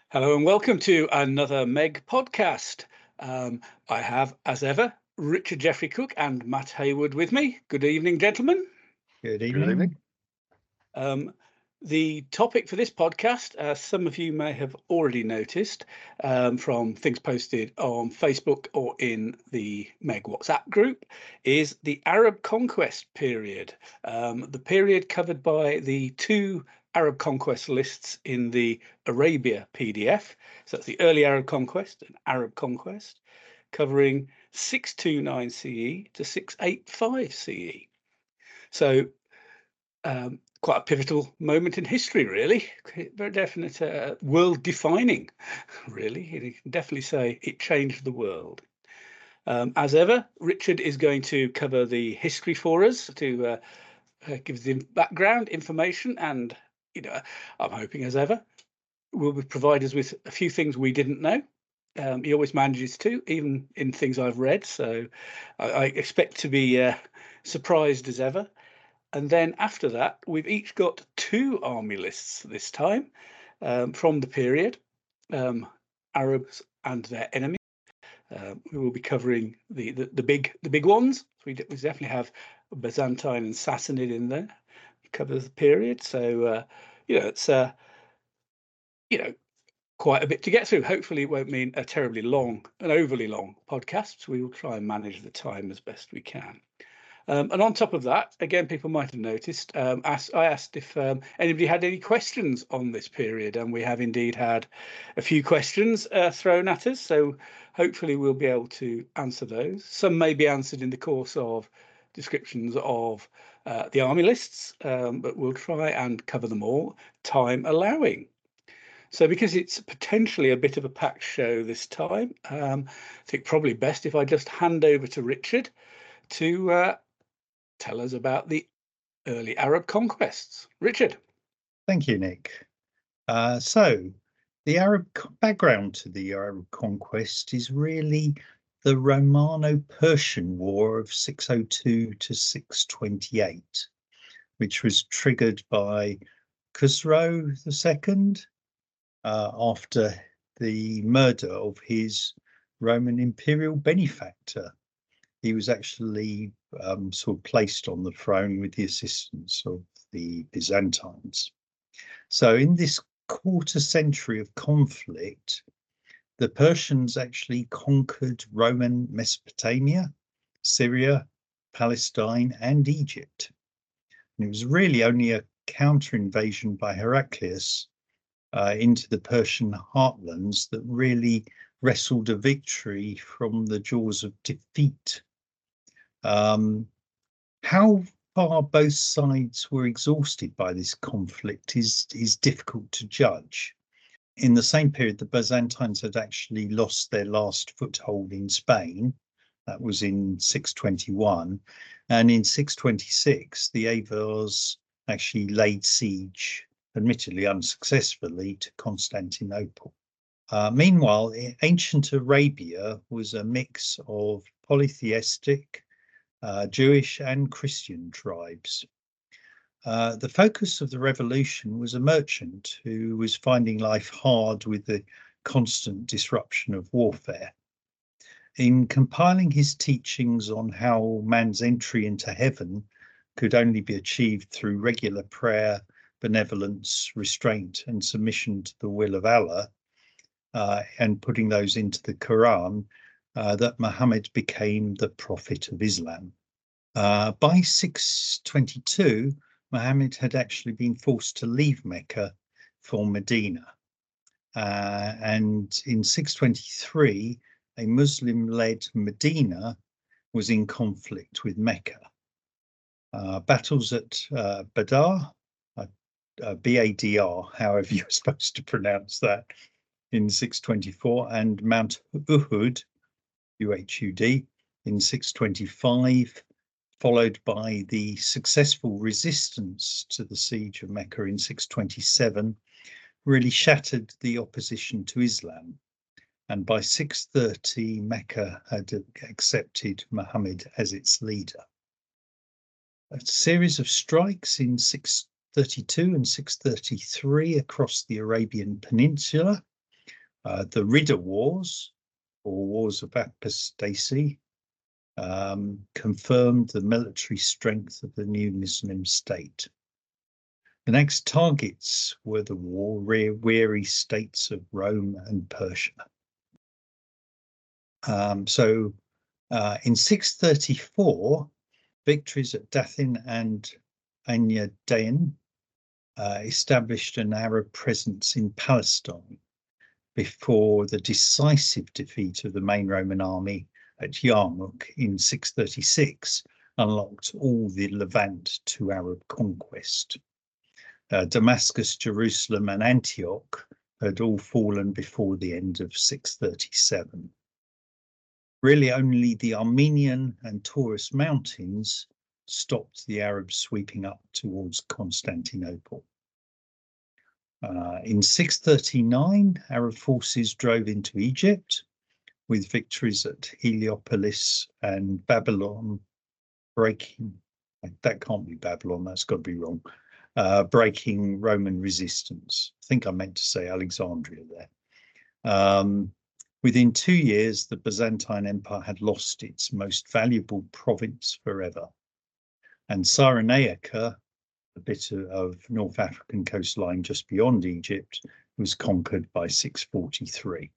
Hello and welcome to another Meg podcast. I have, as ever, Richard Jeffrey Cook and Matt Hayward with me. Good evening, gentlemen. Good Good evening. evening. The topic for this podcast, some of you may have already noticed from things posted on Facebook or in the Meg WhatsApp group, is the Arab conquest period. The period covered by the two Arab conquest lists in the Arabia PDF. So that's the early Arab conquest and Arab conquest, covering 629 CE to 685 CE. So quite a pivotal moment in history, really. Very definite, world-defining, really. You can definitely say it changed the world. As ever, Richard is going to cover the history for us to give the background information, and I'm hoping, as ever, will provide us with a few things we didn't know. He always manages to, even in things I've read. So I expect to be surprised as ever. And then after that, we've each got two army lists this time from the period, Arabs and their enemies. We will be covering the big ones. We definitely have Byzantine and Sassanid in there. Covers the period, so it's quite a bit to get through. Hopefully, it won't mean a terribly long, an overly long podcast. So we will try and manage the time as best we can. And on top of that, again, people might have noticed, I asked if anybody had any questions on this period, and we have indeed had a few questions thrown at us. So hopefully we'll be able to answer those. Some may be answered in the course of descriptions of the army lists, but we'll try and cover them all, time allowing. So because it's potentially a bit of a packed show this time, I think probably best if I just hand over to Richard to tell us about the early Arab conquests. Richard. Thank you, Nick. So the background to the Arab conquest is really the Romano-Persian War of 602 to 628, which was triggered by Khusro II after the murder of his Roman imperial benefactor. He was actually sort of placed on the throne with the assistance of the Byzantines. So in this quarter century of conflict, the Persians actually conquered Roman Mesopotamia, Syria, Palestine, and Egypt. And it was really only a counter invasion by Heraclius into the Persian heartlands that really wrestled a victory from the jaws of defeat. How far both sides were exhausted by this conflict is difficult to judge. In the same period, the Byzantines had actually lost their last foothold in Spain. That was in 621. And in 626, the Avars actually laid siege, admittedly unsuccessfully, to Constantinople. Meanwhile, ancient Arabia was a mix of polytheistic, Jewish and Christian tribes. The focus of the revolution was a merchant who was finding life hard with the constant disruption of warfare. In compiling his teachings on how man's entry into heaven could only be achieved through regular prayer, benevolence, restraint, and submission to the will of Allah, and putting those into the Quran, that Muhammad became the prophet of Islam. By 622, Muhammad had actually been forced to leave Mecca for Medina. And in 623, a Muslim-led Medina was in conflict with Mecca. Battles at Badr, B-A-D-R, however you're supposed to pronounce that, in 624, and Mount Uhud, U-H-U-D, in 625, followed by the successful resistance to the siege of Mecca in 627, really shattered the opposition to Islam. And by 630, Mecca had accepted Muhammad as its leader. A series of strikes in 632 and 633 across the Arabian Peninsula The Ridda Wars, or Wars of Apostasy, confirmed the military strength of the new Muslim state. The next targets were the war-weary states of Rome and Persia. In 634, victories at Dathin and Anyadain established an Arab presence in Palestine before the decisive defeat of the main Roman army at Yarmouk in 636 unlocked all the Levant to Arab conquest. Damascus, Jerusalem, and Antioch had all fallen before the end of 637. Really, only the Armenian and Taurus mountains stopped the Arabs sweeping up towards Constantinople. In 639, Arab forces drove into Egypt, with victories at Heliopolis and Babylon breaking, that can't be Babylon, that's got to be wrong, breaking Roman resistance. I think I meant to say Alexandria there. Within 2 years, the Byzantine Empire had lost its most valuable province forever, and Cyrenaica, a bit of North African coastline just beyond Egypt, was conquered by 643.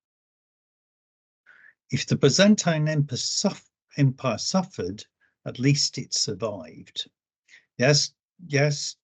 If the Byzantine Empire suffered, at least it survived. Yazdegerd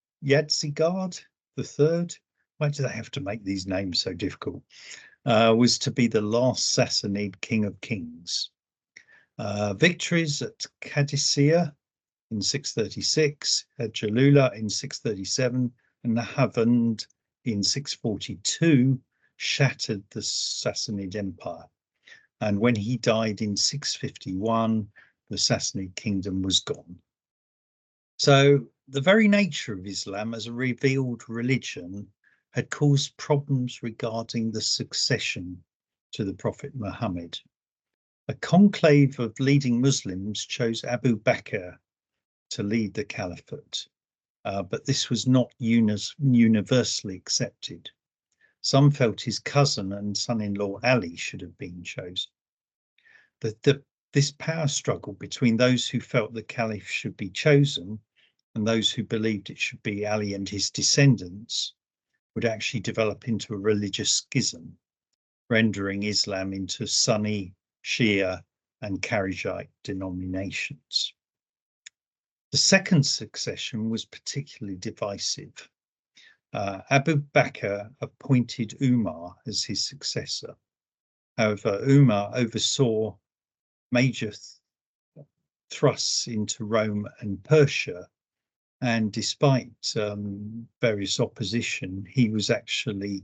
III, why do they have to make these names so difficult, was to be the last Sassanid king of kings. Victories at Qadisiyah in 636, at Jalula in 637, and Nahavand in 642 shattered the Sassanid Empire. And when he died in 651, the Sassanid kingdom was gone. So the very nature of Islam as a revealed religion had caused problems regarding the succession to the Prophet Muhammad. A conclave of leading Muslims chose Abu Bakr to lead the caliphate, but this was not universally accepted. Some felt his cousin and son-in-law Ali should have been chosen. This power struggle between those who felt the caliph should be chosen and those who believed it should be Ali and his descendants would actually develop into a religious schism, rendering Islam into Sunni, Shia, and Kharijite denominations. The second succession was particularly divisive. Abu Bakr appointed Umar as his successor. However, Umar oversaw major thrusts into Rome and Persia, and despite various opposition, he was actually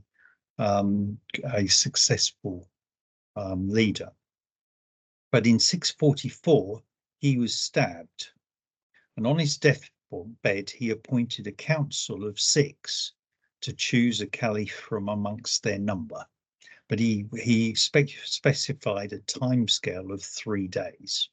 a successful leader. But in 644, he was stabbed, and on his deathbed, he appointed a council of 6 to choose a caliph from amongst their number. But he specified a timescale of 3 days.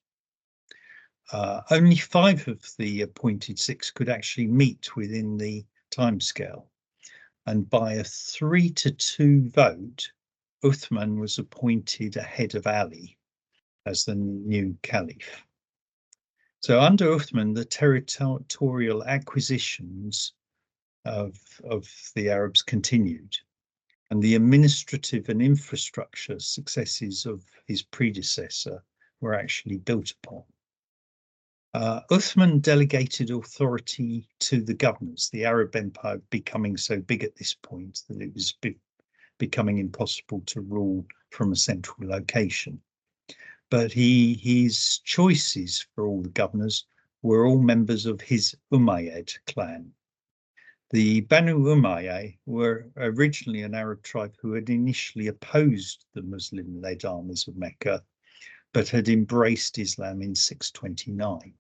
Only 5 of the appointed 6 could actually meet within the timescale, and by a 3-2 vote, Uthman was appointed ahead of Ali as the new caliph. So under Uthman, the territorial acquisitions of the Arabs continued, and the administrative and infrastructure successes of his predecessor were actually built upon. Uthman delegated authority to the governors, the Arab Empire becoming so big at this point that it was becoming impossible to rule from a central location. But his choices for all the governors were all members of his Umayyad clan. The Banu Umayyah were originally an Arab tribe who had initially opposed the Muslim-led armies of Mecca, but had embraced Islam in 629.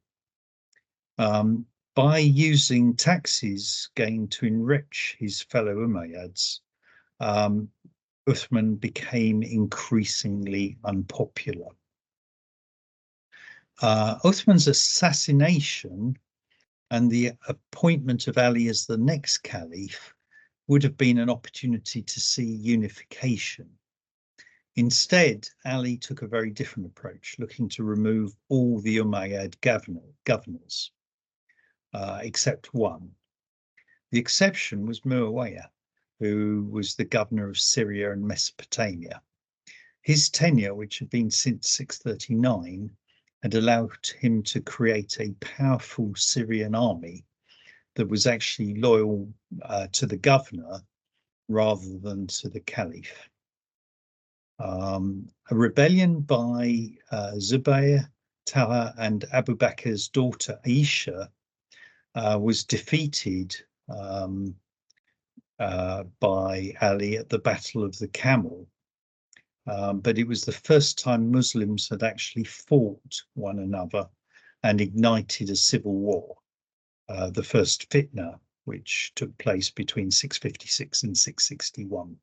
By using taxes gained to enrich his fellow Umayyads, Uthman became increasingly unpopular. Uthman's assassination and the appointment of Ali as the next caliph would have been an opportunity to see unification Instead, Ali took a very different approach, looking to remove all the Umayyad governors, except one. The exception was Muawiyah, who was the governor of Syria and Mesopotamia. His tenure, which had been since 639, had allowed him to create a powerful Syrian army that was actually loyal to the governor rather than to the caliph. A rebellion by Zubayr, Talha, and Abu Bakr's daughter Aisha was defeated by Ali at the Battle of the Camel. But it was the first time Muslims had actually fought one another and ignited a civil war, the first fitna, which took place between 656 and 661.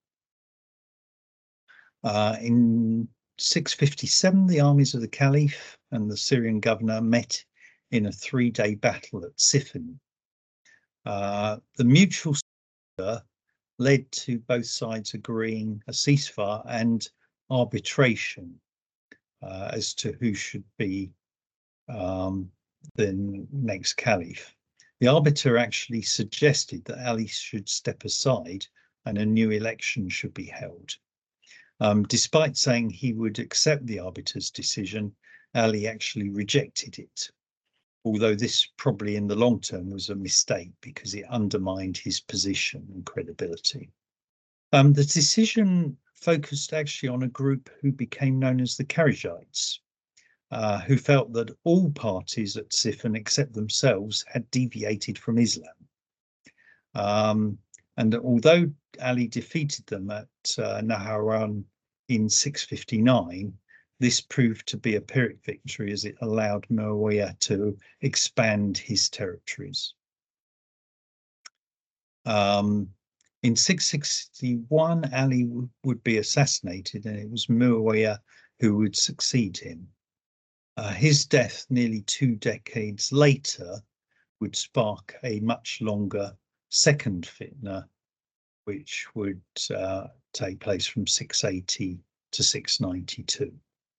In 657, the armies of the Caliph and the Syrian governor met in a 3-day battle at Siffin. The mutual led to both sides agreeing a ceasefire and arbitration as to who should be the next caliph. The arbiter actually suggested that Ali should step aside and a new election should be held. Despite saying he would accept the arbiter's decision, Ali actually rejected it, although this probably in the long term was a mistake because it undermined his position and credibility. The decision focused actually on a group who became known as the Kharijites, who felt that all parties at Siffin except themselves had deviated from Islam. And although Ali defeated them at Naharawan in 659, this proved to be a Pyrrhic victory as it allowed Muawiyah to expand his territories. In 661, Ali would be assassinated, and it was Muawiyah who would succeed him. His death nearly 2 decades later would spark a much longer second fitna, which would take place from 680 to 692.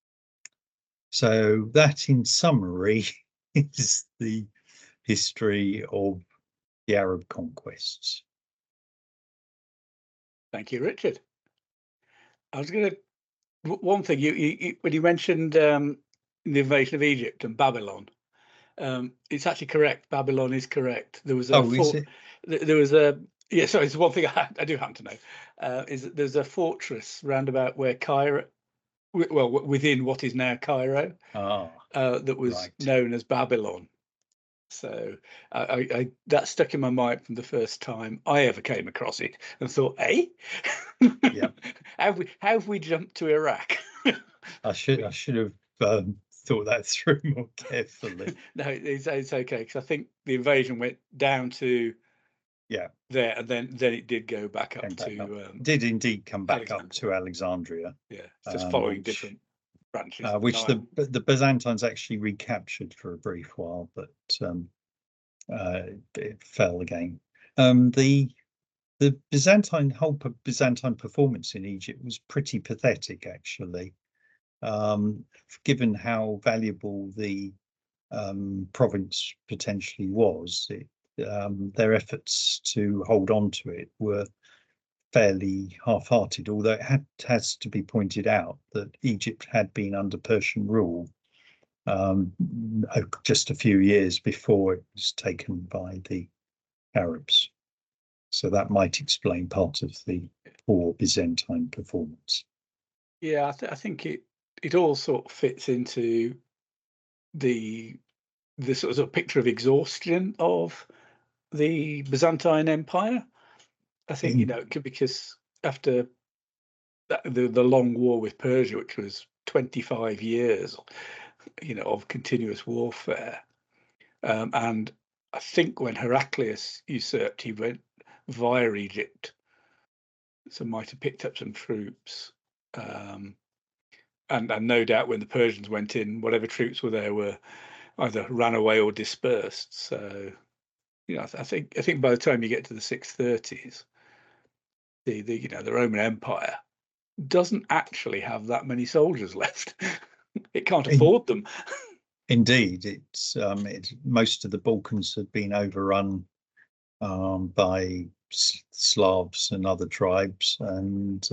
So that, in summary, is the history of the Arab conquests. Thank you, Richard. I was going to, one thing, you when you mentioned the invasion of Egypt and Babylon, it's actually correct. Babylon is correct. There was a is it? There was a sorry. It's one thing I do happen to know. Is that there's a fortress roundabout where Cairo, well, within what is now Cairo, that was known as Babylon. So I that stuck in my mind from the first time I ever came across it and thought, eh? Yeah. How have we jumped to Iraq? I should have thought that through more carefully. No, it's okay, because I think the invasion went down to there, and then it did go back up to did indeed come back up to Alexandria. Yeah, just following different branches, which the Byzantines actually recaptured for a brief while, but it fell again. The whole Byzantine performance in Egypt was pretty pathetic, actually. Given how valuable the province potentially was, their efforts to hold on to it were fairly half-hearted, although it has to be pointed out that Egypt had been under Persian rule just a few years before it was taken by the Arabs. So that might explain part of the poor Byzantine performance. Yeah, I think it all sort of fits into the sort of picture of exhaustion of the Byzantine Empire. I think, because after the long war with Persia, which was 25 years, of continuous warfare, and I think when Heraclius usurped, he went via Egypt, so might have picked up some troops, and no doubt when the Persians went in, whatever troops were there were either ran away or dispersed. So, I think by the time you get to the 630s, the Roman Empire doesn't actually have that many soldiers left. It can't In- afford them. Indeed, it's most of the Balkans have been overrun by Slavs and other tribes, and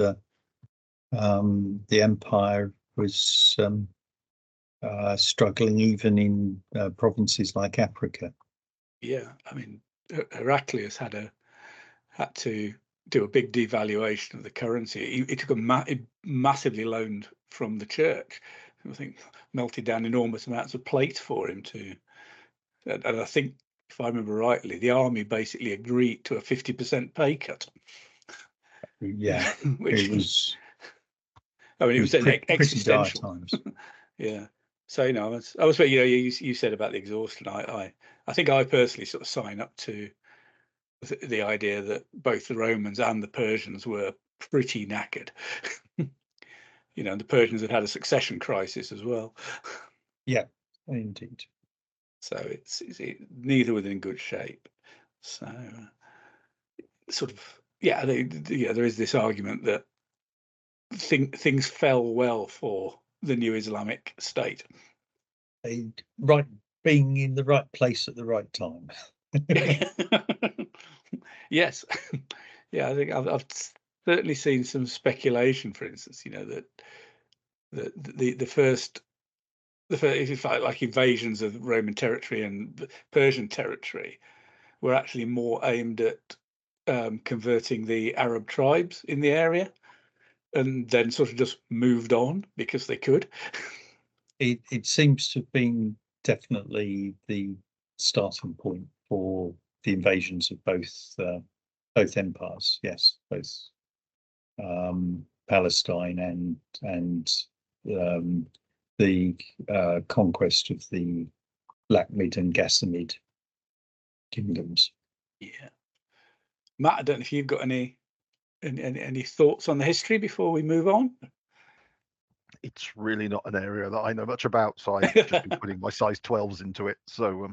the empire was struggling even in provinces like Africa. Yeah, I mean, Heraclius had to do a big devaluation of the currency. He took he massively loaned from the church. I think melted down enormous amounts of plate for him to, and I think if I remember rightly, the army basically agreed to a 50% pay cut. Yeah, Which it was. I mean, it was an pretty dire existential. times. Yeah. So I was, you said about the exhaustion. I think I personally sort of sign up to the idea that both the Romans and the Persians were pretty knackered. And the Persians had a succession crisis as well. Yeah, indeed. So neither was in good shape. So sort of, there is this argument that things fell well for the new Islamic State. Being in the right place at the right time. Yes. Yeah, I think I've certainly seen some speculation, for instance, that the first, if you like invasions of Roman territory and Persian territory were actually more aimed at converting the Arab tribes in the area, and then sort of just moved on because they could. It seems to have been definitely the starting point for the invasions of both empires. Yes, both Palestine and the conquest of the Lakhmid and Ghassanid kingdoms. Yeah, Matt, I don't know if you've got any thoughts on the history before we move on. It's really not an area that I know much about, so I've just been putting my size 12s into it. So,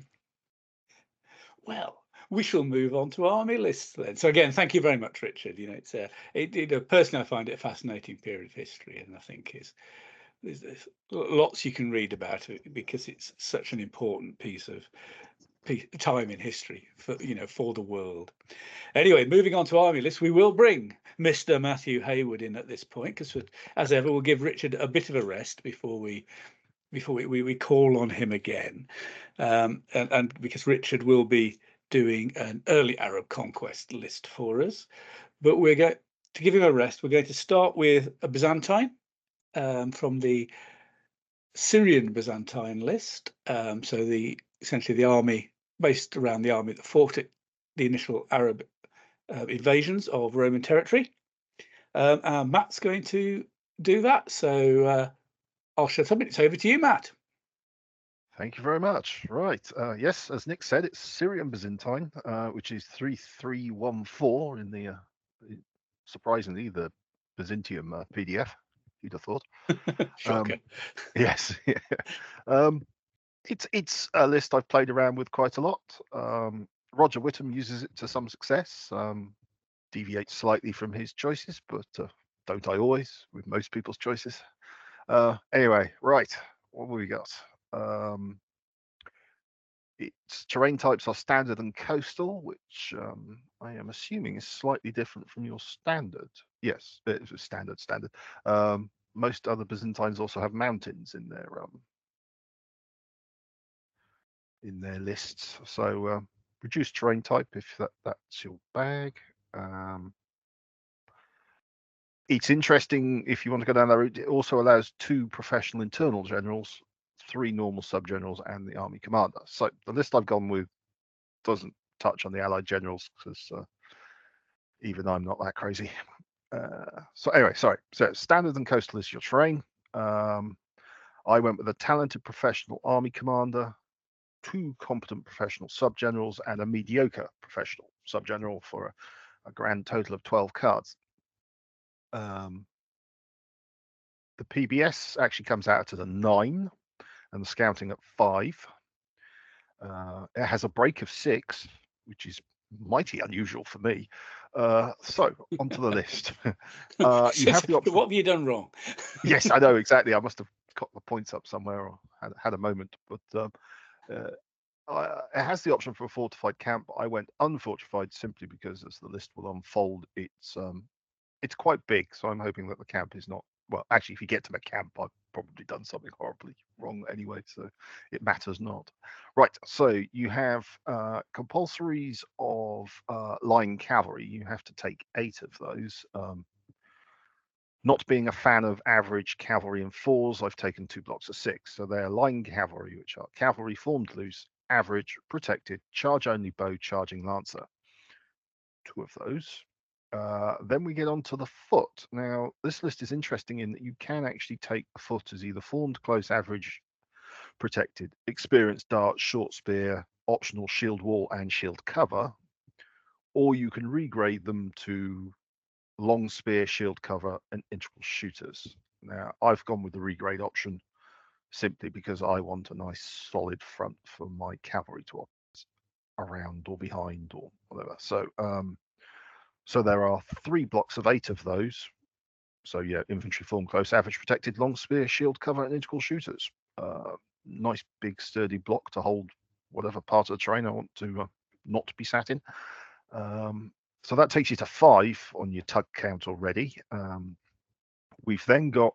well, we shall move on to army lists then. So again, thank you very much, Richard. Personally, I find it a fascinating period of history, and I think there's lots you can read about it because it's such an important piece of time in history for the world. Anyway, moving on to army lists, we will bring Mr. Matthew Hayward in at this point because, as ever, we'll give Richard a bit of a rest before we call on him again, and because Richard will be doing an early Arab conquest list for us, but we're going to give him a rest. We're going to start with a Byzantine from the Syrian Byzantine list. So essentially the army based around the army that fought at the initial Arab invasions of Roman territory. Matt's going to do that. So I'll shut up. It's over to you, Matt. thank you very much. Right. Yes, as Nick said, it's Syrian Byzantine, which is 3314 in the, surprisingly, the Byzantium PDF. You'd have thought. Shocker. Yes. It's a list I've played around with quite a lot. Roger Whittam uses it to some success. Deviates slightly from his choices, but don't I always with most people's choices? Anyway, right. What have we got? Its terrain types are standard and coastal, which I am assuming is slightly different from your standard. Yes, it's standard. Most other Byzantines also have mountains in their lists. So reduced terrain type if that's your bag. It's interesting if you want to go down that route. It also allows 2 professional internal generals, 3 normal sub-generals, and the army commander. So the list I've gone with doesn't touch on the allied generals because even I'm not that crazy. So anyway, sorry. So standard and coastal is your terrain. I went with a talented professional army commander, 2 competent professional sub-generals, and a mediocre professional sub-general for a grand total of 12 cards. The PBS actually comes out at a 9 and the scouting at 5. It has a break of 6, which is mighty unusual for me. So onto the list. You have the option. What have you done wrong? Yes, I know exactly. I must have got the points up somewhere or had a moment, but it has the option for a fortified camp. I went unfortified simply because, as the list will unfold, it's quite big. So I'm hoping that the camp is not. Well, actually, if you get to the camp, I've probably done something horribly wrong anyway, so it matters not. Right, so you have compulsories of line cavalry. You have to take 8 of those. Not being a fan of average cavalry in 4s, I've taken 2 blocks of 6. So they're line cavalry, which are cavalry formed loose, average, protected, charge only bow, charging lancer. 2 of those. Then we get on to the foot. Now, this list is interesting in that you can actually take the foot as either formed, close, average, protected, experienced dart, short spear, optional shield wall, and shield cover, or you can regrade them to long spear, shield cover, and integral shooters. Now, I've gone with the regrade option simply because I want a nice solid front for my cavalry to operate around or behind or whatever. So there are 3 blocks of 8 of those. So yeah, infantry form close, average protected, long spear, shield cover, and integral shooters. Nice big sturdy block to hold whatever part of the terrain I want to not be sat in. So that takes you to 5 on your tug count already. We've then got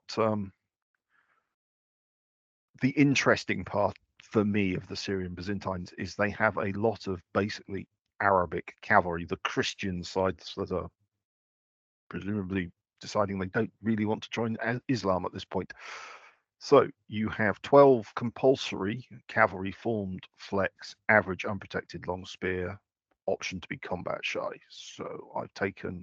the interesting part for me of the Syrian Byzantines is they have a lot of basically Arabic cavalry, the Christian sides that are presumably deciding they don't really want to join Islam at this point. So you have 12 compulsory cavalry formed flex, average unprotected long spear, option to be combat shy. So I've taken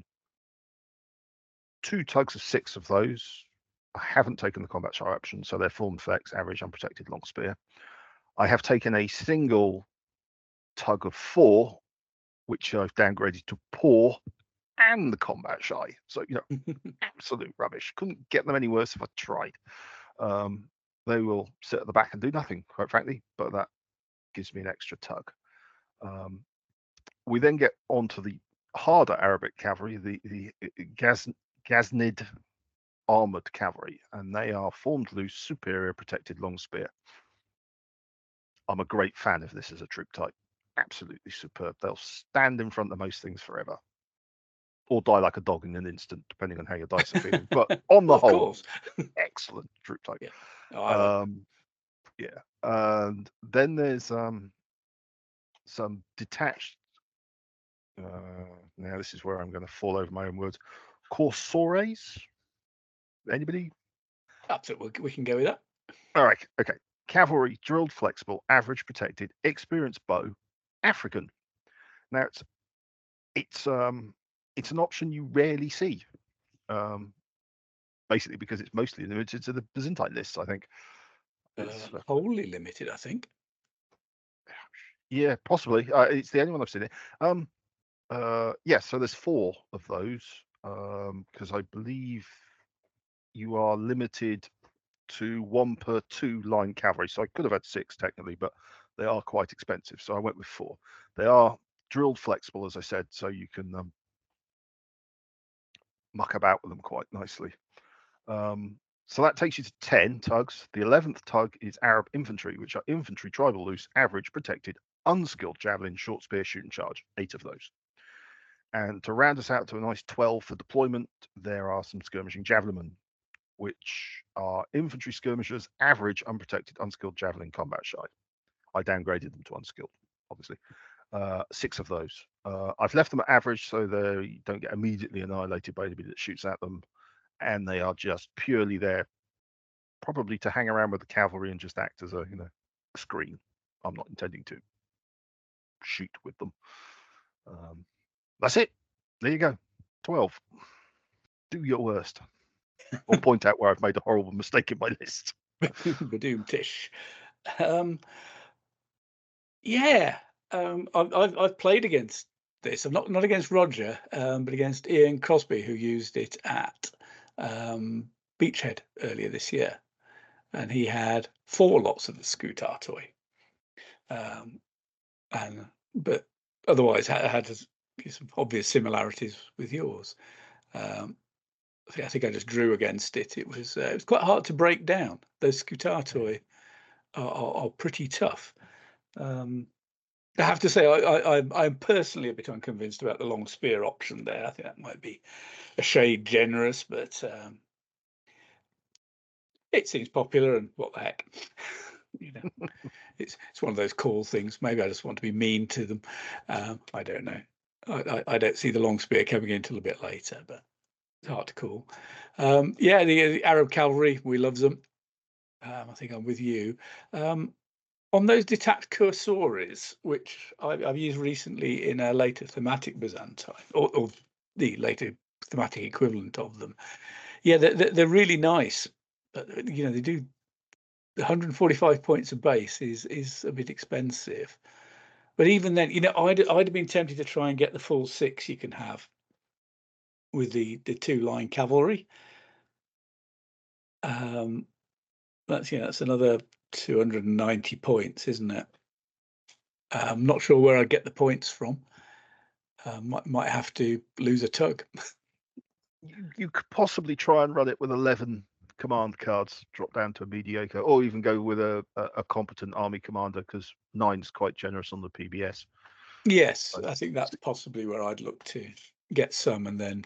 2 tugs of 6 of those. I haven't taken the combat shy option, so they're formed flex, average unprotected long spear. I have taken a single tug of 4, which I've downgraded to poor and the combat shy. So, absolute rubbish. Couldn't get them any worse if I tried. They will sit at the back and do nothing, quite frankly, but that gives me an extra tug. We then get onto the harder Arabic cavalry, the Ghaznid armored cavalry, and they are formed loose, superior, protected long spear. I'm a great fan of this as a troop type. Absolutely superb. They'll stand in front of most things forever, or die like a dog in an instant, depending on how your dice are feeling. But on the whole, excellent troop type. Yeah. Oh, yeah. And then there's some detached. Now this is where I'm going to fall over my own words. Corsores. Anybody? Absolutely, we can go with that. All right. Okay. Cavalry, drilled, flexible, average, protected, experienced bow, African. Now it's an option you rarely see. Basically because it's mostly limited to the Byzantine lists, I think. Wholly limited, I think. Yeah, possibly. It's the only one I've seen it. Yeah, so there's 4 of those because I believe you are limited to 1 per 2 line cavalry. So I could have had 6 technically, but they are quite expensive. So I went with 4. They are drilled flexible, as I said, so you can muck about with them quite nicely. So that takes you to 10 tugs. The 11th tug is Arab infantry, which are infantry, tribal loose, average, protected, unskilled javelin, short spear, shoot and charge. 8 of those. And to round us out to a nice 12 for deployment, there are some skirmishing javelinmen, which are infantry skirmishers, average, unprotected, unskilled javelin, combat shy. I downgraded them to unskilled, obviously. 6 of those. I've left them at average so they don't get immediately annihilated by anybody that shoots at them. And they are just purely there, probably to hang around with the cavalry and just act as a screen. I'm not intending to shoot with them. That's it. There you go. 12. Do your worst, or point out where I've made a horrible mistake in my list. Badoom-tish. Yeah. I've played against this. I'm not against Roger, but against Ian Crosby, who used it at Beachhead earlier this year, and he had 4 lots of the Scoot Artois, but otherwise had some obvious similarities with yours. I think I just drew against it. It was quite hard to break down. Those Scutatoi are pretty tough. I have to say, I'm personally a bit unconvinced about the long spear option there. I think that might be a shade generous, but it seems popular, and what the heck, you know, it's one of those cool things. Maybe I just want to be mean to them. I don't know. I don't see the long spear coming in until a bit later, but it's hard to call. Yeah, the Arab cavalry, we love them. I think I'm with you. On those detached cursories, which I've used recently in a later thematic Byzantine, or the later thematic equivalent of them, yeah, they're really nice. But you know, they do 145 points of base is a bit expensive. But even then, you know, I'd have been tempted to try and get the full 6 you can have with the 2 line cavalry. That's another 290 points, isn't it? I'm not sure where I'd get the points from. Might have to lose a tug. You could possibly try and run it with 11 command cards, drop down to a mediocre, or even go with a competent army commander, because 9's quite generous on the PBS. Yes, I think that's possibly where I'd look to get some, and then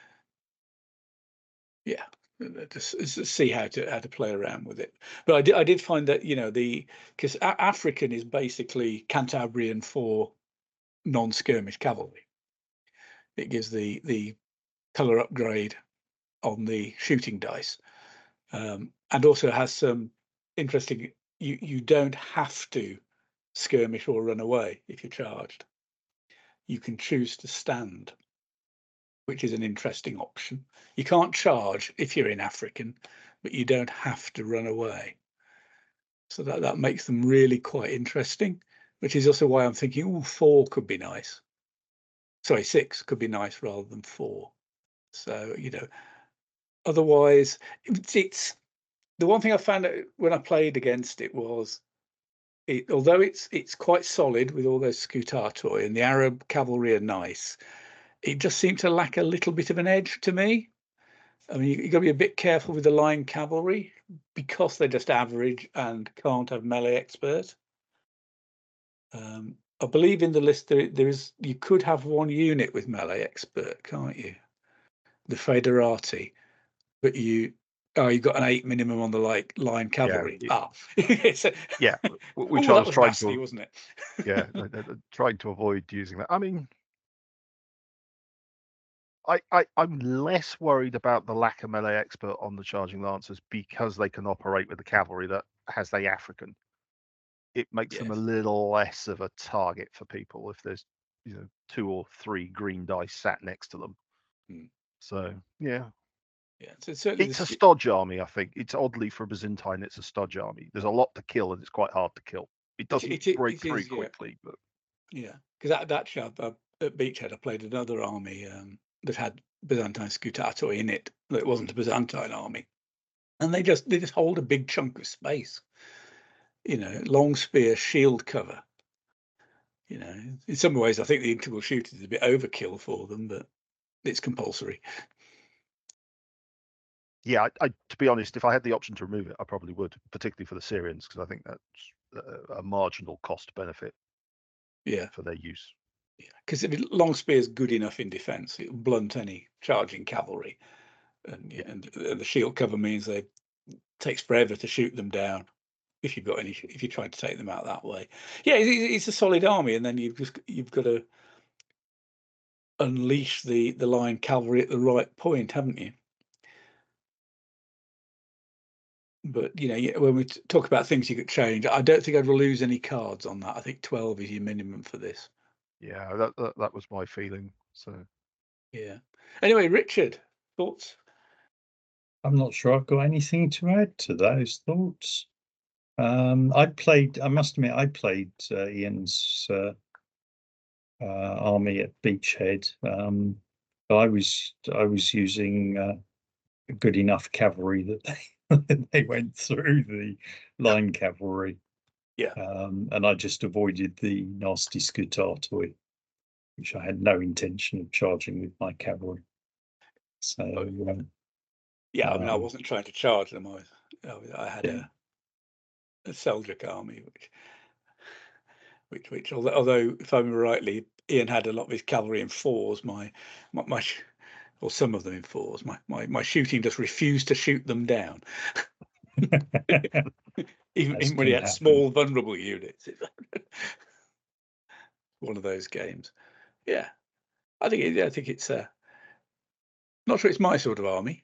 yeah, just see how to play around with it. But I did find that, you know, because African is basically Cantabrian for non-skirmish cavalry. It gives the color upgrade on the shooting dice, and also has some interesting. You don't have to skirmish or run away if you're charged. You can choose to stand, which is an interesting option. You can't charge if you're in African, but you don't have to run away. So that makes them really quite interesting, which is also why I'm thinking, oh, 4 could be nice. Sorry, 6 could be nice rather than 4. So, you know, otherwise, it's the one thing I found out when I played against it was, although it's quite solid with all those Scutatoi and the Arab cavalry are nice, it just seemed to lack a little bit of an edge to me. I mean, you've got to be a bit careful with the line cavalry because they're just average and can't have melee expert. I believe in the list you could have 1 unit with melee expert, can't you? The Federati, but you've got an 8 minimum on the line cavalry. Yeah, Yeah, which oh, I that was was trying nasty, to, wasn't it? yeah, trying to avoid using that. I mean, I'm less worried about the lack of melee expert on the charging lancers because they can operate with the cavalry that has the African. It makes them a little less of a target for people if there's 2 or 3 green dice sat next to them. So yeah, so certainly it's a stodge army. I think it's oddly for Byzantine, it's a stodge army. There's a lot to kill, and it's quite hard to kill. It doesn't break through quickly, but yeah, because actually at Beachhead I played another army that had Byzantine Scutatoi in it. It wasn't a Byzantine army, and they just hold a big chunk of space. You know, long spear, shield cover. You know, in some ways, I think the integral shooter is a bit overkill for them, but it's compulsory. Yeah, to be honest, if I had the option to remove it, I probably would, particularly for the Syrians, because I think that's a marginal cost benefit. Yeah, for their use. Yeah, because if long spear is good enough in defence, it'll blunt any charging cavalry, and the shield cover means it takes forever to shoot them down if you're trying to take them out that way. Yeah, it's a solid army, and then you've got to unleash the line cavalry at the right point, haven't you? But you know, when we talk about things you could change, I don't think I'd lose any cards on that. I think 12 is your minimum for this. Yeah, that was my feeling. So yeah. Anyway, Richard, thoughts? I'm not sure I've got anything to add to those thoughts. I must admit, I played Ian's army at Beachhead. I was using good enough cavalry that they went through the line cavalry. Yeah. And I just avoided the nasty Scutatoi. which I had no intention of charging with my cavalry. So yeah, I mean, I wasn't trying to charge them. I had Yeah. a Seljuk army, which although if I remember rightly, Ian had a lot of his cavalry in fours. Or some of them in fours. My shooting just refused to shoot them down, even when he had small vulnerable units. One of those games. Yeah, I think it's not sure it's my sort of army,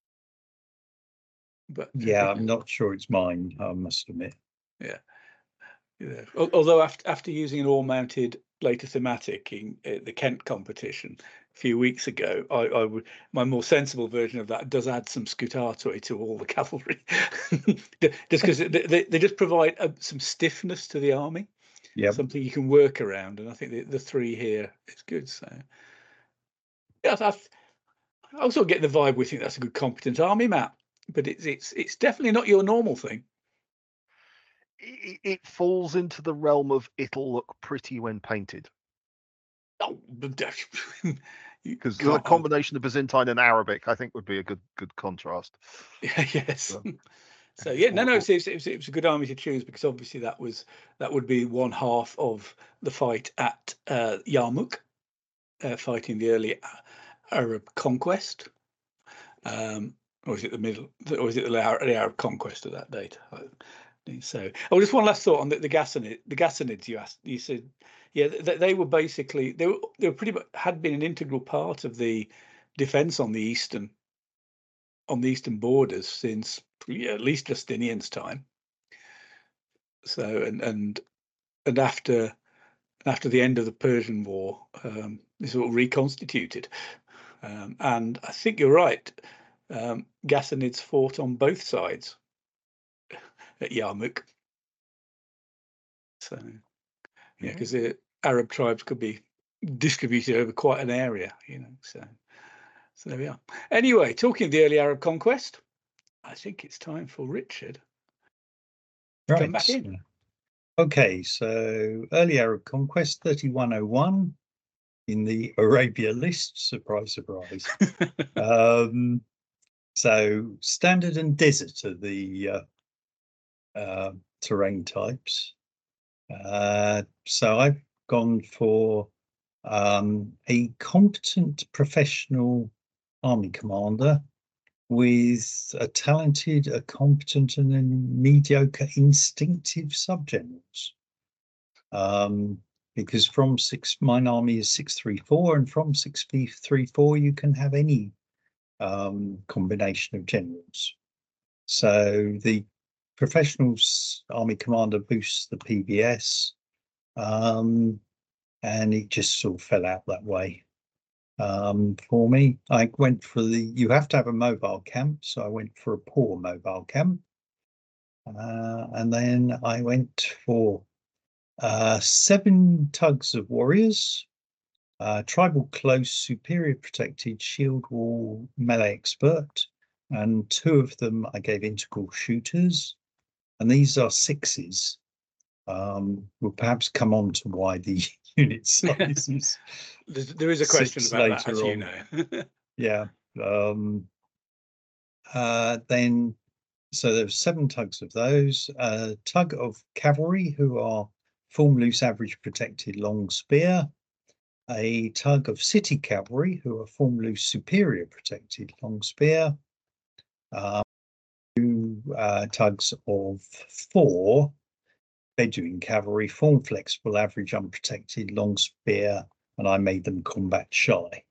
but yeah, I'm not sure it's mine, I must admit. Yeah. Although after using an all-mounted later thematic in the Kent competition a few weeks ago, my more sensible version of that does add some Scutatoi to all the cavalry, just because they just provide some stiffness to the army, something you can work around, and I think the 3 here is good. So yeah, I also get the vibe we think that's a good competent army, Matt, but it's definitely not your normal thing. It falls into the realm of it'll look pretty when painted. Oh, because the combination of Byzantine and Arabic, I think, would be a good contrast. Yes. So yeah, no, it was a good army to choose, because obviously that would be one half of the fight at Yarmouk, fighting the early Arab conquest. Or is it the middle? Or is it the Arab conquest at that date? So, just one last thought on the Ghassanids. You said, yeah, they were basically they were pretty much had been an integral part of the defense on the eastern borders since at least Justinian's time. So, and after the end of the Persian War, they sort of reconstituted. And I think you're right. Ghassanids fought on both sides at Yarmouk. So, yeah, because the Arab tribes could be distributed over quite an area, So there we are. Anyway, talking of the early Arab conquest, I think it's time for Richard to come back in. Okay, so early Arab conquest 3101 in the Arabia list. Surprise, surprise. So standard and desert are the terrain types. So I've gone for a competent professional army commander with a talented, a competent, and a mediocre instinctive subgenerals. Because from mine army is 634, and from 634 you can have any combination of generals. So the professionals army commander boosts the PBS, and it just sort of fell out that way. For me, I went for you have to have a mobile camp, so I went for a poor mobile camp, and then I went for 7 tugs of warriors, tribal close, superior protected, shield wall, melee expert, and 2 of them I gave integral shooters, and these are 6s. We'll perhaps come on to why the unit size is. There is a question about that, as you know. Yeah. Then, so there's 7 tugs of those. A tug of cavalry, who are form loose, average protected, long spear. A tug of city cavalry, who are form loose, superior protected, long spear. 2 tugs of 4 Bedouin cavalry, form flexible, average unprotected, long spear, and I made them combat shy.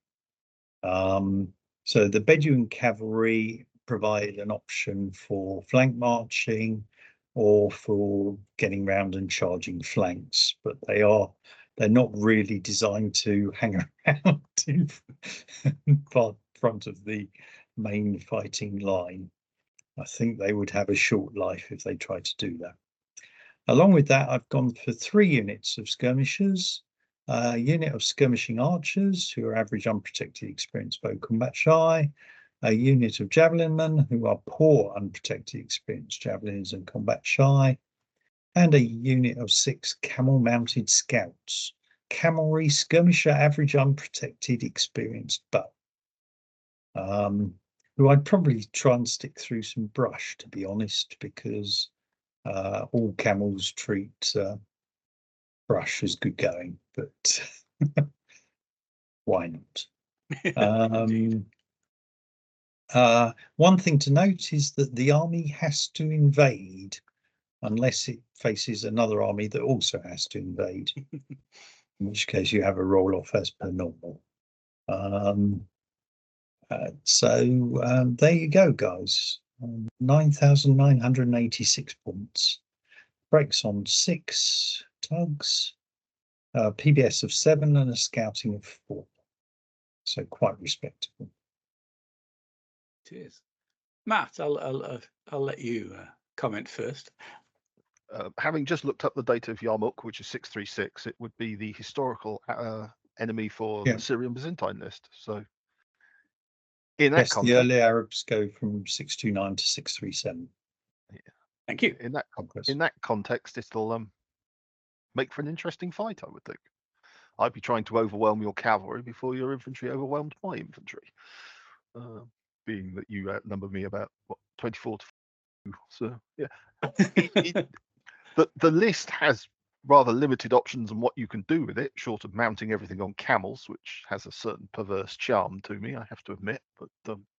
So the Bedouin cavalry provide an option for flank marching or for getting round and charging flanks, but they're not really designed to hang around in front of the main fighting line. I think they would have a short life if they tried to do that. Along with that, I've gone for 3 units of skirmishers, a unit of skirmishing archers, who are average unprotected, experienced bow combat shy, a unit of javelin men, who are poor unprotected, experienced javelins and combat shy, and a unit of 6 camel mounted scouts, camelry, skirmisher, average, unprotected, experienced bow. Who I'd probably try and stick through some brush, to be honest, because all camels treat brush as good going, but why not? One thing to note is that the army has to invade unless it faces another army that also has to invade, in which case you have a roll off as per normal. There you go, guys. 9,986 points. Brakes on 6 tugs, PBS of 7 and a scouting of 4. So quite respectable. Cheers. Matt, I'll let you comment first. Having just looked up the data of Yarmouk, which is 636, it would be the historical enemy for the Syrian Byzantine list. So in that context, the early Arabs go from 629 to 637. Yeah. Thank you. In that context, it'll make for an interesting fight, I would think. I'd be trying to overwhelm your cavalry before your infantry overwhelmed my infantry. Being that you outnumber me about 24 to 2. So yeah, the list has rather limited options on what you can do with it, short of mounting everything on camels, which has a certain perverse charm to me, I have to admit. But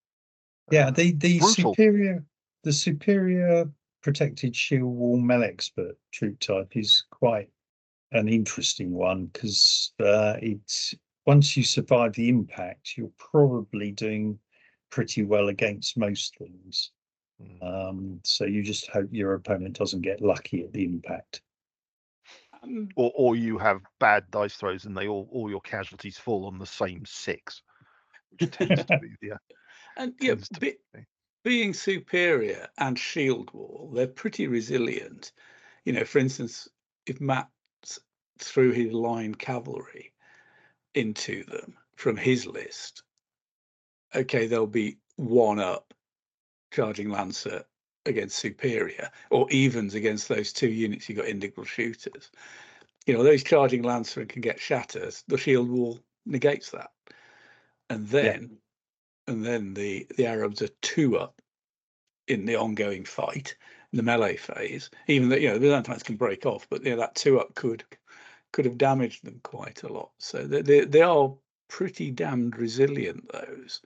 the superior protected shield wall mel expert troop type is quite an interesting one, because it's once you survive the impact, you're probably doing pretty well against most things. So you just hope your opponent doesn't get lucky at the impact. Or you have bad dice throws and all your casualties fall on the same 6, which tends to be and being superior and shield wall, they're pretty resilient. For instance, if Matt threw his line cavalry into them from his list, okay, there'll be 1 up charging lancer against superior, or evens against those 2 units you got integral shooters. Those charging lancer can get shatters. The shield wall negates that, and then the Arabs are 2 up in the ongoing fight, in the melee phase. Even that, the Byzantines can break off, but that 2 up could have damaged them quite a lot. So they are pretty damned resilient, those.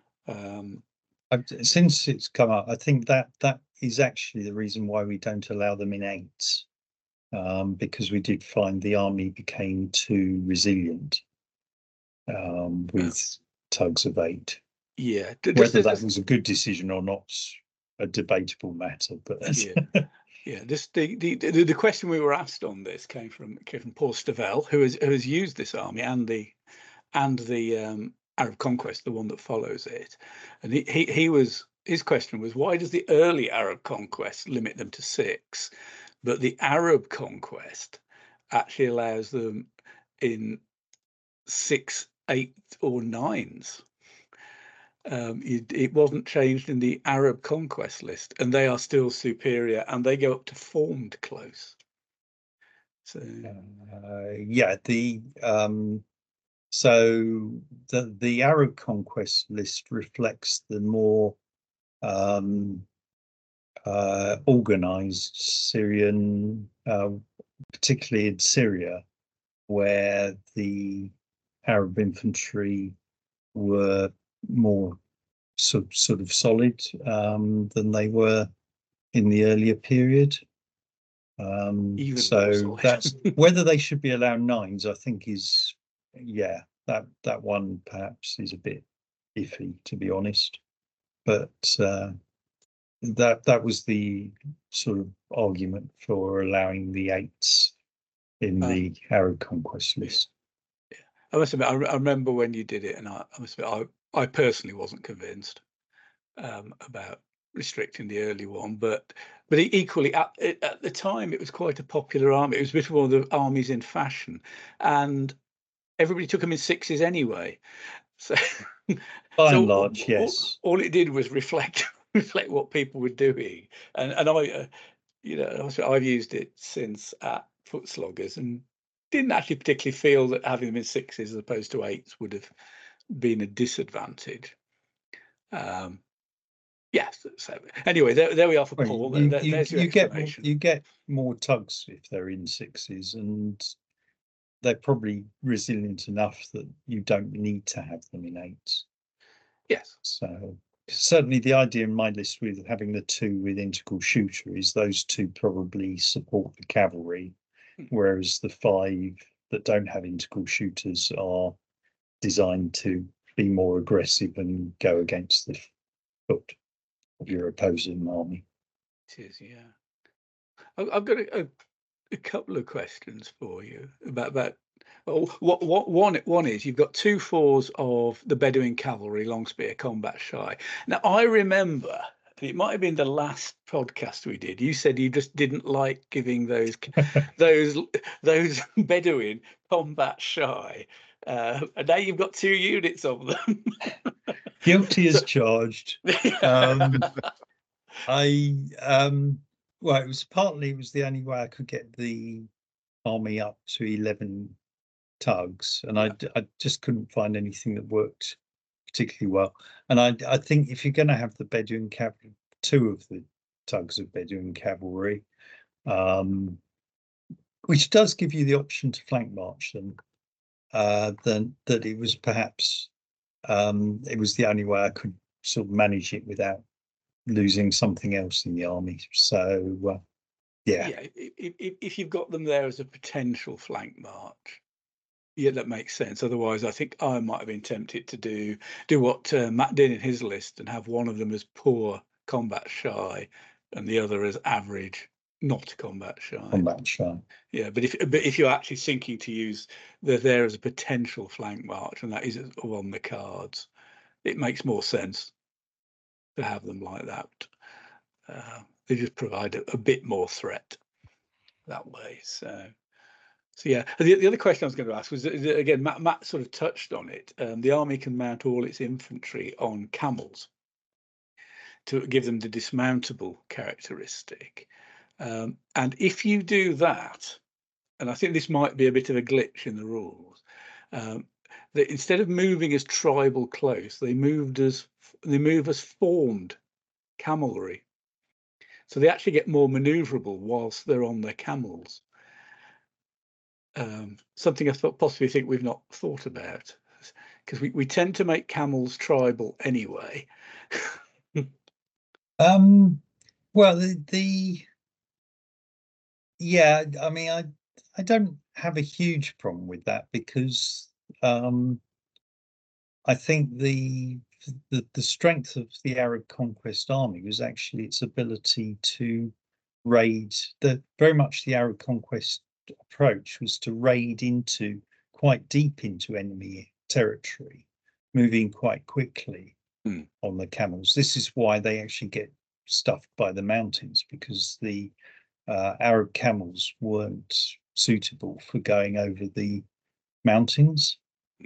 Since it's come up, I think that is actually the reason why we don't allow them in 8s, because we did find the army became too resilient with tugs of 8. Yeah, whether that was a good decision or not, a debatable matter. But the question we were asked on this came from Paul Stavel, who has used this army and the Arab Conquest, the one that follows it, and his question was, why does the early Arab Conquest limit them to 6, but the Arab Conquest actually allows them in 6, 8, or 9s? It wasn't changed in the Arab Conquest list, and they are still superior, and they go up to formed close. So the Arab Conquest list reflects the more organized Syrian, particularly in Syria, where the Arab infantry were more sort of solid than they were in the earlier period. So that's whether they should be allowed 9s, I think is that one perhaps is a bit iffy, to be honest. But that was the sort of argument for allowing the 8s in the Arab Conquest list. I must admit, I remember when you did it, and I must admit, I personally wasn't convinced about restricting the early one, but equally at the time it was quite a popular army. It was a bit of one of the armies in fashion, and everybody took them in 6s anyway. So by and large, yes. All it did was reflect what people were doing, and I, I've used it since at Foot Sloggers, and didn't actually particularly feel that having them in 6s as opposed to 8s would have been a disadvantage. Yes. So anyway, there we are for Well, Paul. you, There's your you get explanation. you get more tugs if they're in 6s, and they're probably resilient enough that you don't need to have them in 8s. Yes. So certainly the idea in my list with having the 2 with integral shooter is those 2 probably support the cavalry, whereas the 5 that don't have integral shooters are designed to be more aggressive and go against the foot of your opposing army. It is, yeah. I've got a couple of questions for you about one is you've got 2 4s of the Bedouin cavalry long spear combat shy. Now I remember, and it might have been the last podcast we did, you said you just didn't like giving those Bedouin combat shy, and now you've got 2 units of them. Guilty as charged. Well, it was the only way I could get the army up to 11 tugs, and I just couldn't find anything that worked particularly well. And I think if you're going to have the Bedouin cavalry, 2 of the tugs of Bedouin cavalry, which does give you the option to flank march them, then that it was perhaps it was the only way I could sort of manage it without losing something else in the army. So yeah, if you've got them there as a potential flank march, yeah, that makes sense. Otherwise, I think I might have been tempted to do what Matt did in his list and have one of them as poor combat shy and the other as average not combat shy. Yeah, but if you're actually thinking to use there as a potential flank march, and that is on the cards, it makes more sense to have them like that. They just provide a bit more threat that way. So yeah. The other question I was going to ask was, again, Matt sort of touched on it. The army can mount all its infantry on camels to give them the dismountable characteristic. And if you do that, and I think this might be a bit of a glitch in the rules, that instead of moving as tribal close, they move as formed camelry. So they actually get more maneuverable whilst they're on their camels. Something I possibly think we've not thought about, because we tend to make camels tribal anyway. Well, yeah, I mean, I don't have a huge problem with that, because I think the strength of the Arab conquest army was actually its ability to raid. Very much the Arab conquest approach was to raid quite deep into enemy territory, moving quite quickly on the camels. This is why they actually get stuffed by the mountains, because the Arab camels weren't suitable for going over the mountains.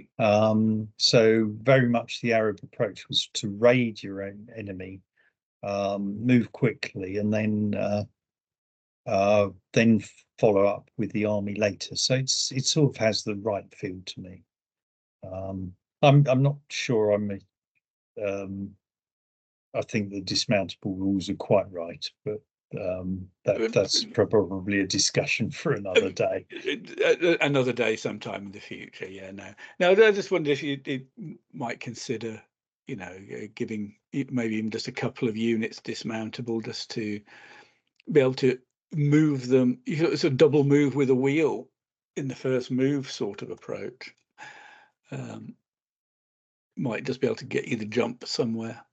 So very much the Arab approach was to raid your own enemy, move quickly, and then follow up with the army later. So it sort of has the right feel to me. I'm not sure I think the dismountable rules are quite right, but that's probably a discussion for another day. Another day, sometime in the future. Yeah, no. I just wondered if you might consider, giving maybe even just a couple of units dismountable, just to be able to move them. It's a double move with a wheel in the first move sort of approach. Might just be able to get you to jump somewhere.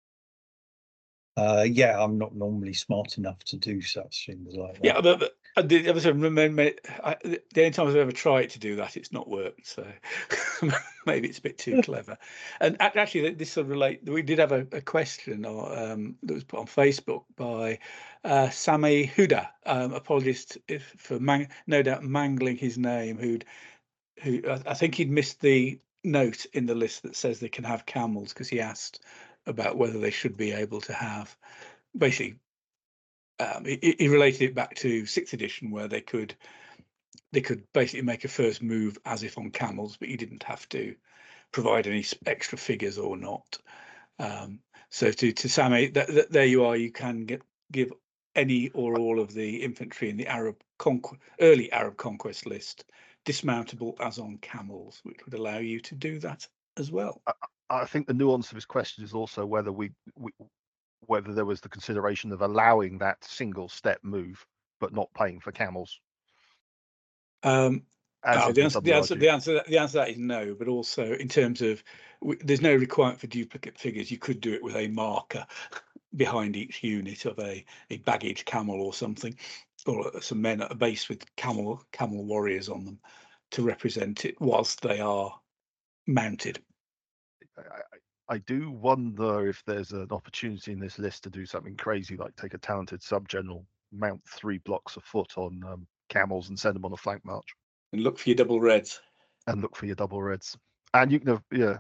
Yeah, I'm not normally smart enough to do such things like that. Yeah, but the only time I've ever tried to do that, it's not worked. So maybe it's a bit too clever. And actually, this will relate. We did have a question that was put on Facebook by Sami Huda. Apologies for no doubt mangling his name. Who I think he'd missed the note in the list that says they can have camels, because he asked about whether they should be able to have, basically he related it back to 6th edition, where they could they could basically make a first move as if on camels, but you didn't have to provide any extra figures or not. So to Sammy, there you are. You can give any or all of the infantry in the early Arab conquest list dismountable as on camels, which would allow you to do that as well. I think the nuance of his question is also whether whether there was the consideration of allowing that single step move but not paying for camels. The answer to that is no, but also in terms of there's no requirement for duplicate figures. You could do it with a marker behind each unit of a baggage camel or something, or some men at a base with camel warriors on them to represent it whilst they are mounted. I do wonder if there's an opportunity in this list to do something crazy, like take a talented sub-general, mount 3 blocks of foot on camels and send them on a flank march. And look for your double reds. And look for your double reds. And you can have, yeah.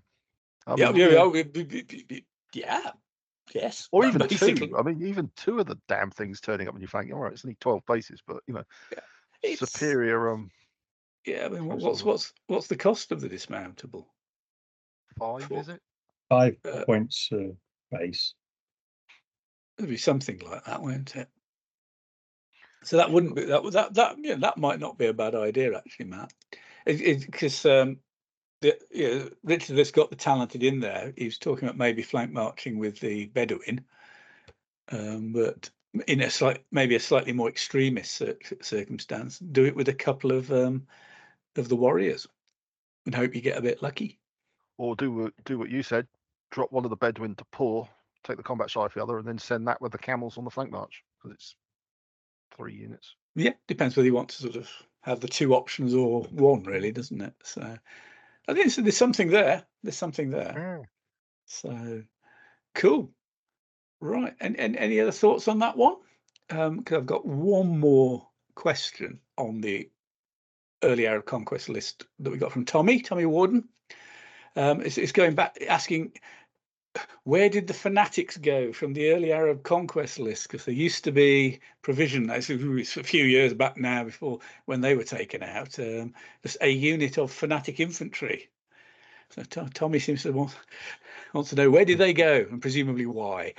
Yes. Or even two. I mean, even 2 of the damn things turning up on your flank. All right, it's only 12 bases, but superior. Yeah, I mean, what's the cost of the dismountable? 5, is it? 5 points base. It'd be something like that, won't it? So that wouldn't be that might not be a bad idea actually, Matt, because Richard has got the talented in there. He was talking about maybe flank marching with the Bedouin, but in maybe a slightly more extremist circumstance, do it with a couple of the warriors and hope you get a bit lucky. Or do what you said, drop one of the Bedouin to Poor, take the combat shy for the other, and then send that with the camels on the flank march, because it's 3 units. Yeah, depends whether you want to sort of have the 2 options or one, really, doesn't it? So I think there's something there. There's something there. Yeah. So cool. Right. And any other thoughts on that one? Because I've got one more question on the early Arab conquest list that we got from Tommy Warden. It's going back, asking, where did the fanatics go from the early Arab conquest list? Because there used to be provision, it's a few years back now, before when they were taken out, just a unit of fanatic infantry. So Tommy seems to want to know, where did they go, and presumably why?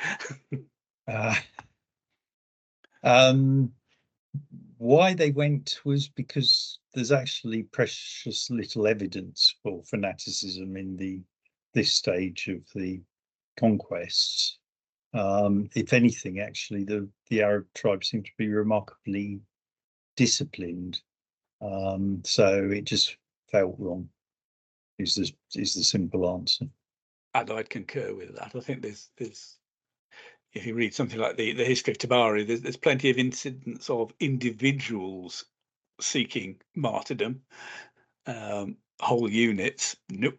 Why they went was because there's actually precious little evidence for fanaticism in this stage of the conquests. If anything, actually, the Arab tribes seem to be remarkably disciplined. So it just felt wrong. Is the simple answer. And I'd concur with that. I think there's if you read something like the history of Tabari, there's plenty of incidents of individuals seeking martyrdom. Whole units, nope.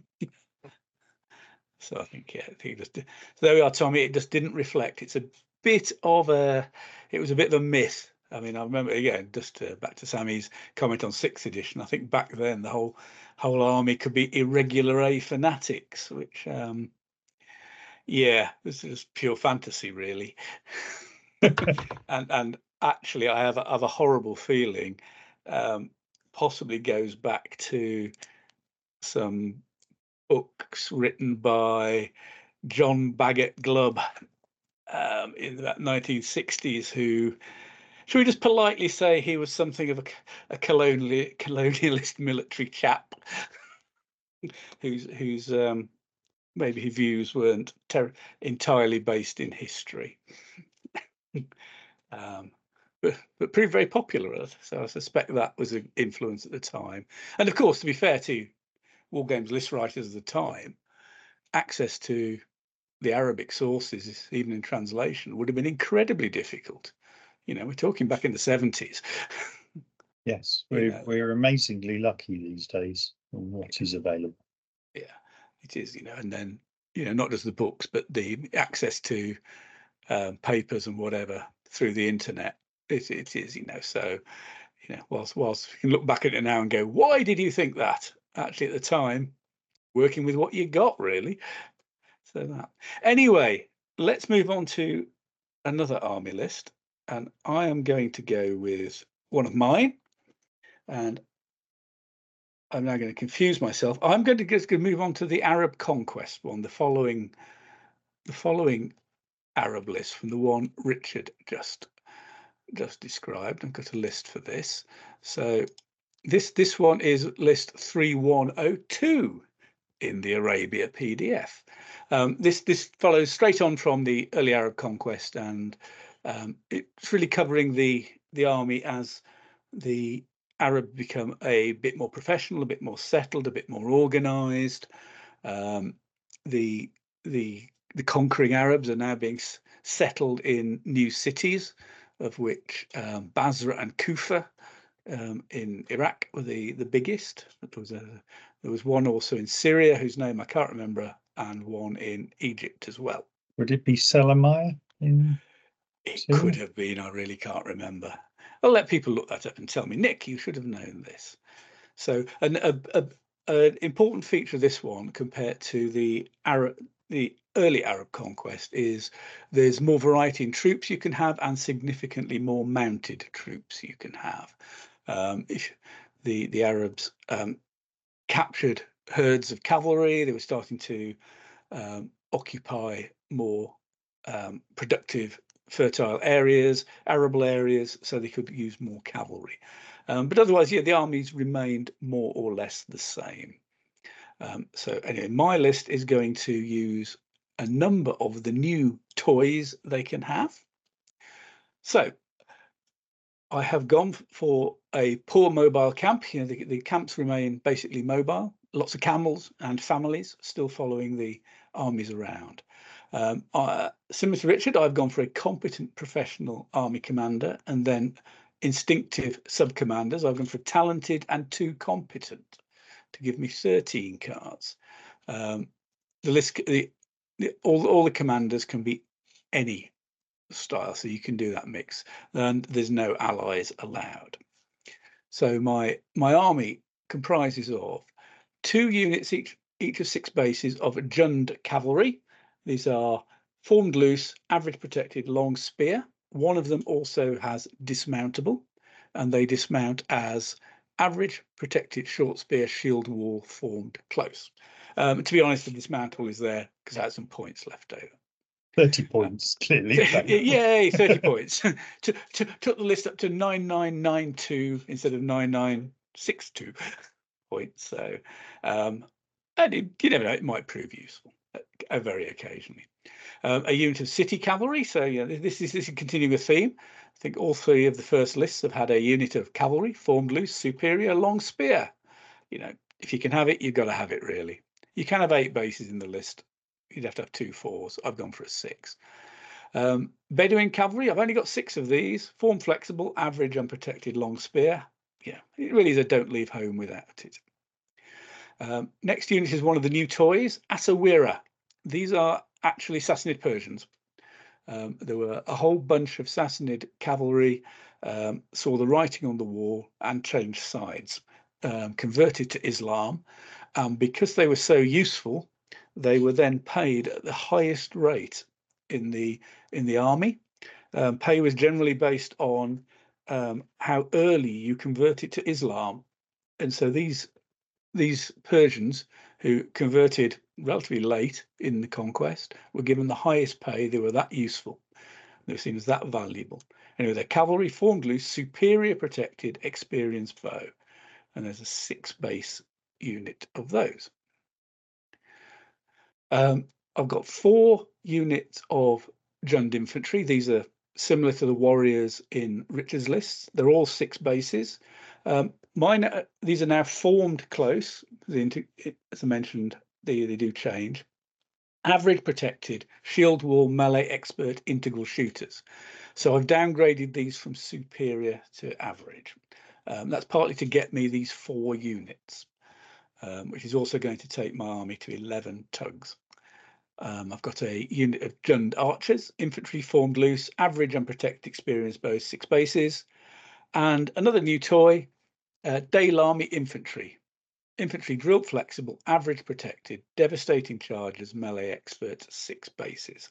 So I think so there we are, Tommy. It just didn't reflect. It's a bit of it was a bit of a myth. I mean, I remember, again, just back to Sammy's comment on 6th edition. I think back then the whole army could be irregular A fanatics, which this is pure fantasy, really. and actually, I have a horrible feeling, possibly goes back to some books written by John Bagot Glubb in the 1960s, who, should we just politely say he was something of a colonialist military chap whose maybe his views weren't entirely based in history, but proved very popular. So I suspect that was an influence at the time. And of course, to be fair to War Games list writers of the time, access to the Arabic sources, even in translation, would have been incredibly difficult. We're talking back in the 70s. Yes, we're amazingly lucky these days on what is available. Yeah, it is, and then, not just the books, but the access to papers and whatever through the internet. It is, so, whilst you can look back at it now and go, why did you think that? Actually, at the time, working with what you got, really. So that. Anyway, let's move on to another army list. And I am going to go with one of mine, and I'm now going to confuse myself. I'm going to just move on to the Arab conquest one, the following Arab list from the one Richard just described. I've got a list for this. So this one is list 3102 in the Arabia PDF. This follows straight on from the early Arab conquest, and it's really covering the army as the Arab become a bit more professional, a bit more settled, a bit more organized. The conquering Arabs are now being settled in new cities, of which Basra and Kufa in Iraq were the biggest. There was one also in Syria whose name I can't remember, and one in Egypt as well. Would it be Salamaya? It could have been. I really can't remember. I'll let people look that up and tell me. Nick, you should have known this. So an important feature of this one compared to the early Arab conquest is there's more variety in troops you can have, and significantly more mounted troops you can have. If the Arabs captured herds of cavalry, they were starting to occupy more productive, fertile areas, arable areas, so they could use more cavalry. But otherwise, yeah, the armies remained more or less the same. So anyway, my list is going to use a number of the new toys they can have. So I have gone for a poor mobile camp. You know, the camps remain basically mobile. Lots of camels and families still following the armies around. Similar to Richard, I've gone for a competent professional army commander, and then instinctive sub-commanders. I've gone for talented and 2 competent to give me 13 cards. The list, all the commanders can be any style, so you can do that mix, and there's no allies allowed. So my army comprises of 2 units each of 6 bases of Jund cavalry. These are formed loose, average protected, long spear. One of them also has dismountable, and they dismount as average protected short spear, shield wall, formed close. To be honest, the dismountable is there because I had some points left over. 30 points, clearly. Yay, 30 points. Took the list up to 9992 instead of 9962 points. So, and you never know, it might prove useful very occasionally. A unit of city cavalry. So, yeah, this is continuing a theme. I think all 3 of the first lists have had a unit of cavalry, formed loose, superior, long spear. You know, if you can have it, you've got to have it, really. You can have 8 bases in the list. You'd have to have 2 4s. I've gone for a 6. Bedouin cavalry, I've only got 6 of these. Form flexible, average, unprotected, long spear. Yeah, it really is a don't leave home without it. Next unit is one of the new toys, Asawira. These are actually Sassanid Persians. There were a whole bunch of Sassanid cavalry, saw the writing on the wall and changed sides, converted to Islam. Because they were so useful, they were then paid at the highest rate in the army. Pay was generally based on how early you converted to Islam, and so these Persians who converted relatively late in the conquest were given the highest pay. They were that useful. They were seen as that valuable. Anyway, their cavalry, formed loose, superior protected, experienced foe, and there's a 6 base unit of those. I've got 4 units of Jund infantry. These are similar to the warriors in Richard's lists. They're all 6 bases. These are now formed close. As I mentioned, they do change. Average protected, shield wall, melee expert, integral shooters. So I've downgraded these from superior to average. That's partly to get me these 4 units, which is also going to take my army to 11 tugs. I've got a unit of Jund archers, infantry, formed loose, average, unprotected, experienced bows, 6 bases, and another new toy, Dale Army infantry. Infantry, drilled flexible, average protected, devastating chargers, melee expert, 6 bases.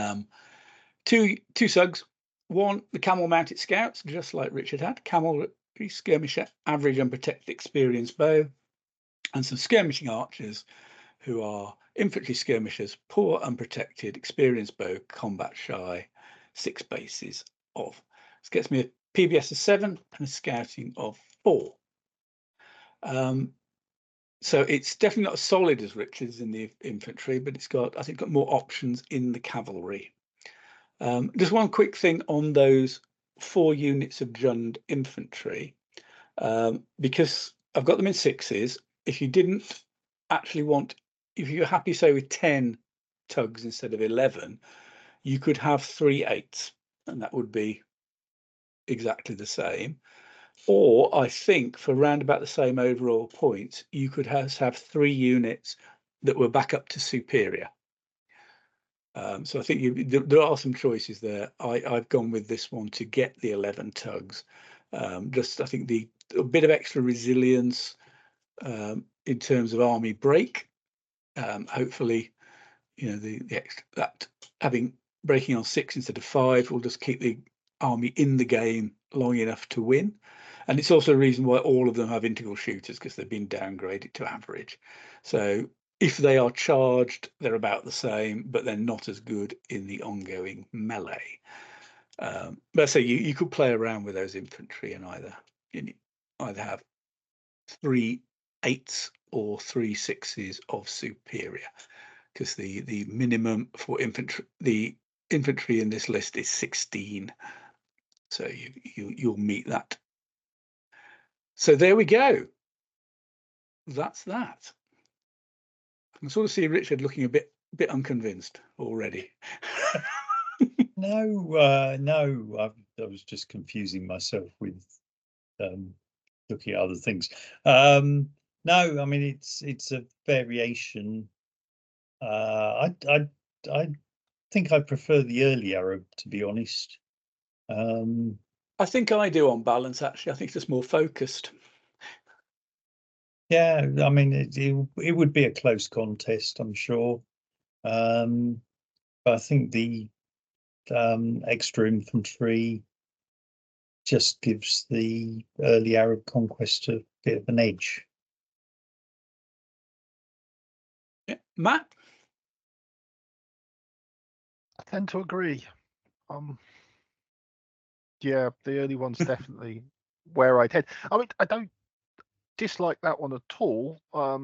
2 sugs. 1, the camel mounted scouts, just like Richard had. Camel skirmisher, average unprotected experienced bow, and some skirmishing archers who are infantry skirmishers, poor unprotected experienced bow, combat shy, 6 bases of. This gets me a PBS of 7 and a scouting of 4. So it's definitely not as solid as Richard's in the infantry, but it's got, I think, got more options in the cavalry. Just one quick thing on those 4 units of Jund infantry, because I've got them in 6s. If you didn't actually want, if you're happy, say, with 10 tugs instead of 11, you could have 3 8s, and that would be exactly the same. Or I think for round about the same overall points, you could have 3 units that were back up to superior. So I think there are some choices there. I've gone with this one to get the 11 tugs. Just I think a bit of extra resilience in terms of army break. Hopefully, you know, the extra, that having breaking on 6 instead of 5 will just keep the army in the game long enough to win. And it's also a reason why all of them have integral shooters, because they've been downgraded to average. So if they are charged, they're about the same, but they're not as good in the ongoing melee. But so you could play around with those infantry and either have 3 8s or 3 6s of superior, because the minimum for infantry, the infantry in this list is 16. So you'll meet that. So there we go. That's that. I can sort of see Richard looking a bit unconvinced already. No, I was just confusing myself with looking at other things. No, I mean it's a variation. I think I prefer the early Arab, to be honest. I think I do on balance, actually. I think it's just more focused. Yeah, I mean it would be a close contest, I'm sure. But I think the extra infantry just gives the early Arab conquest a bit of an edge. Yeah. Matt? I tend to agree. Yeah, the early one's definitely where I'd head. I mean, I don't dislike that one at all.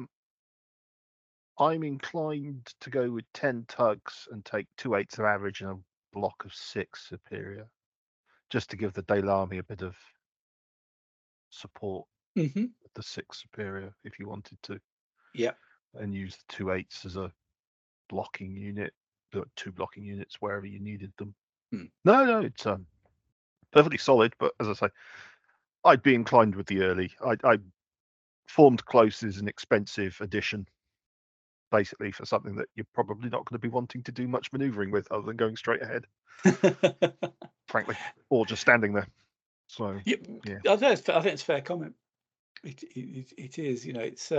I'm inclined to go with 10 tugs and take 2 8s of average and a block of 6 superior, just to give the Dale army a bit of support with the 6 superior if you wanted to. Yeah. And use the 2 8s as a blocking unit, 2 blocking units wherever you needed them. No, it's perfectly solid, but as I say, I'd be inclined with the early. I formed close is an expensive addition, basically, for something that you're probably not going to be wanting to do much maneuvering with other than going straight ahead, frankly, or just standing there. So yeah. I think it's a fair comment. It is, you know, it's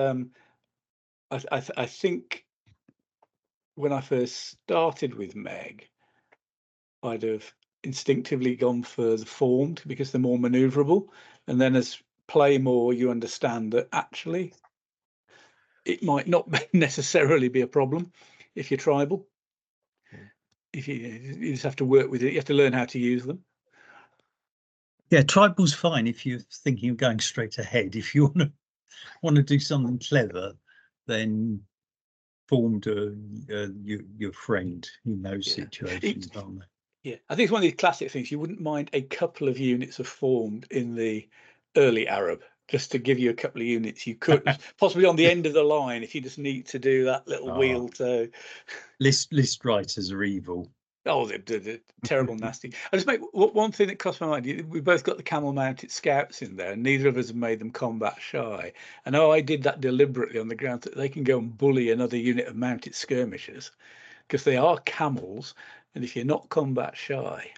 I think when I first started with Meg, I'd have instinctively gone for the formed because they're more maneuverable, and then as play more, you understand that actually it might not necessarily be a problem if you're tribal. If you just have to work with it, you have to learn how to use them. Yeah, tribal's fine if you're thinking of going straight ahead. If you want to do something clever, then formed your friend in those situations, aren't they? Yeah, I think it's one of these classic things. You wouldn't mind a couple of units of formed in the early Arab, just to give you a couple of units you could possibly on the end of the line if you just need to do that little wheel to. List writers are evil. Oh, they're terrible, nasty. I just make one thing that crossed my mind. We both got the camel-mounted scouts in there, and neither of us have made them combat shy. I know I did that deliberately on the ground that they can go and bully another unit of mounted skirmishers, because they are camels, and if you're not combat shy.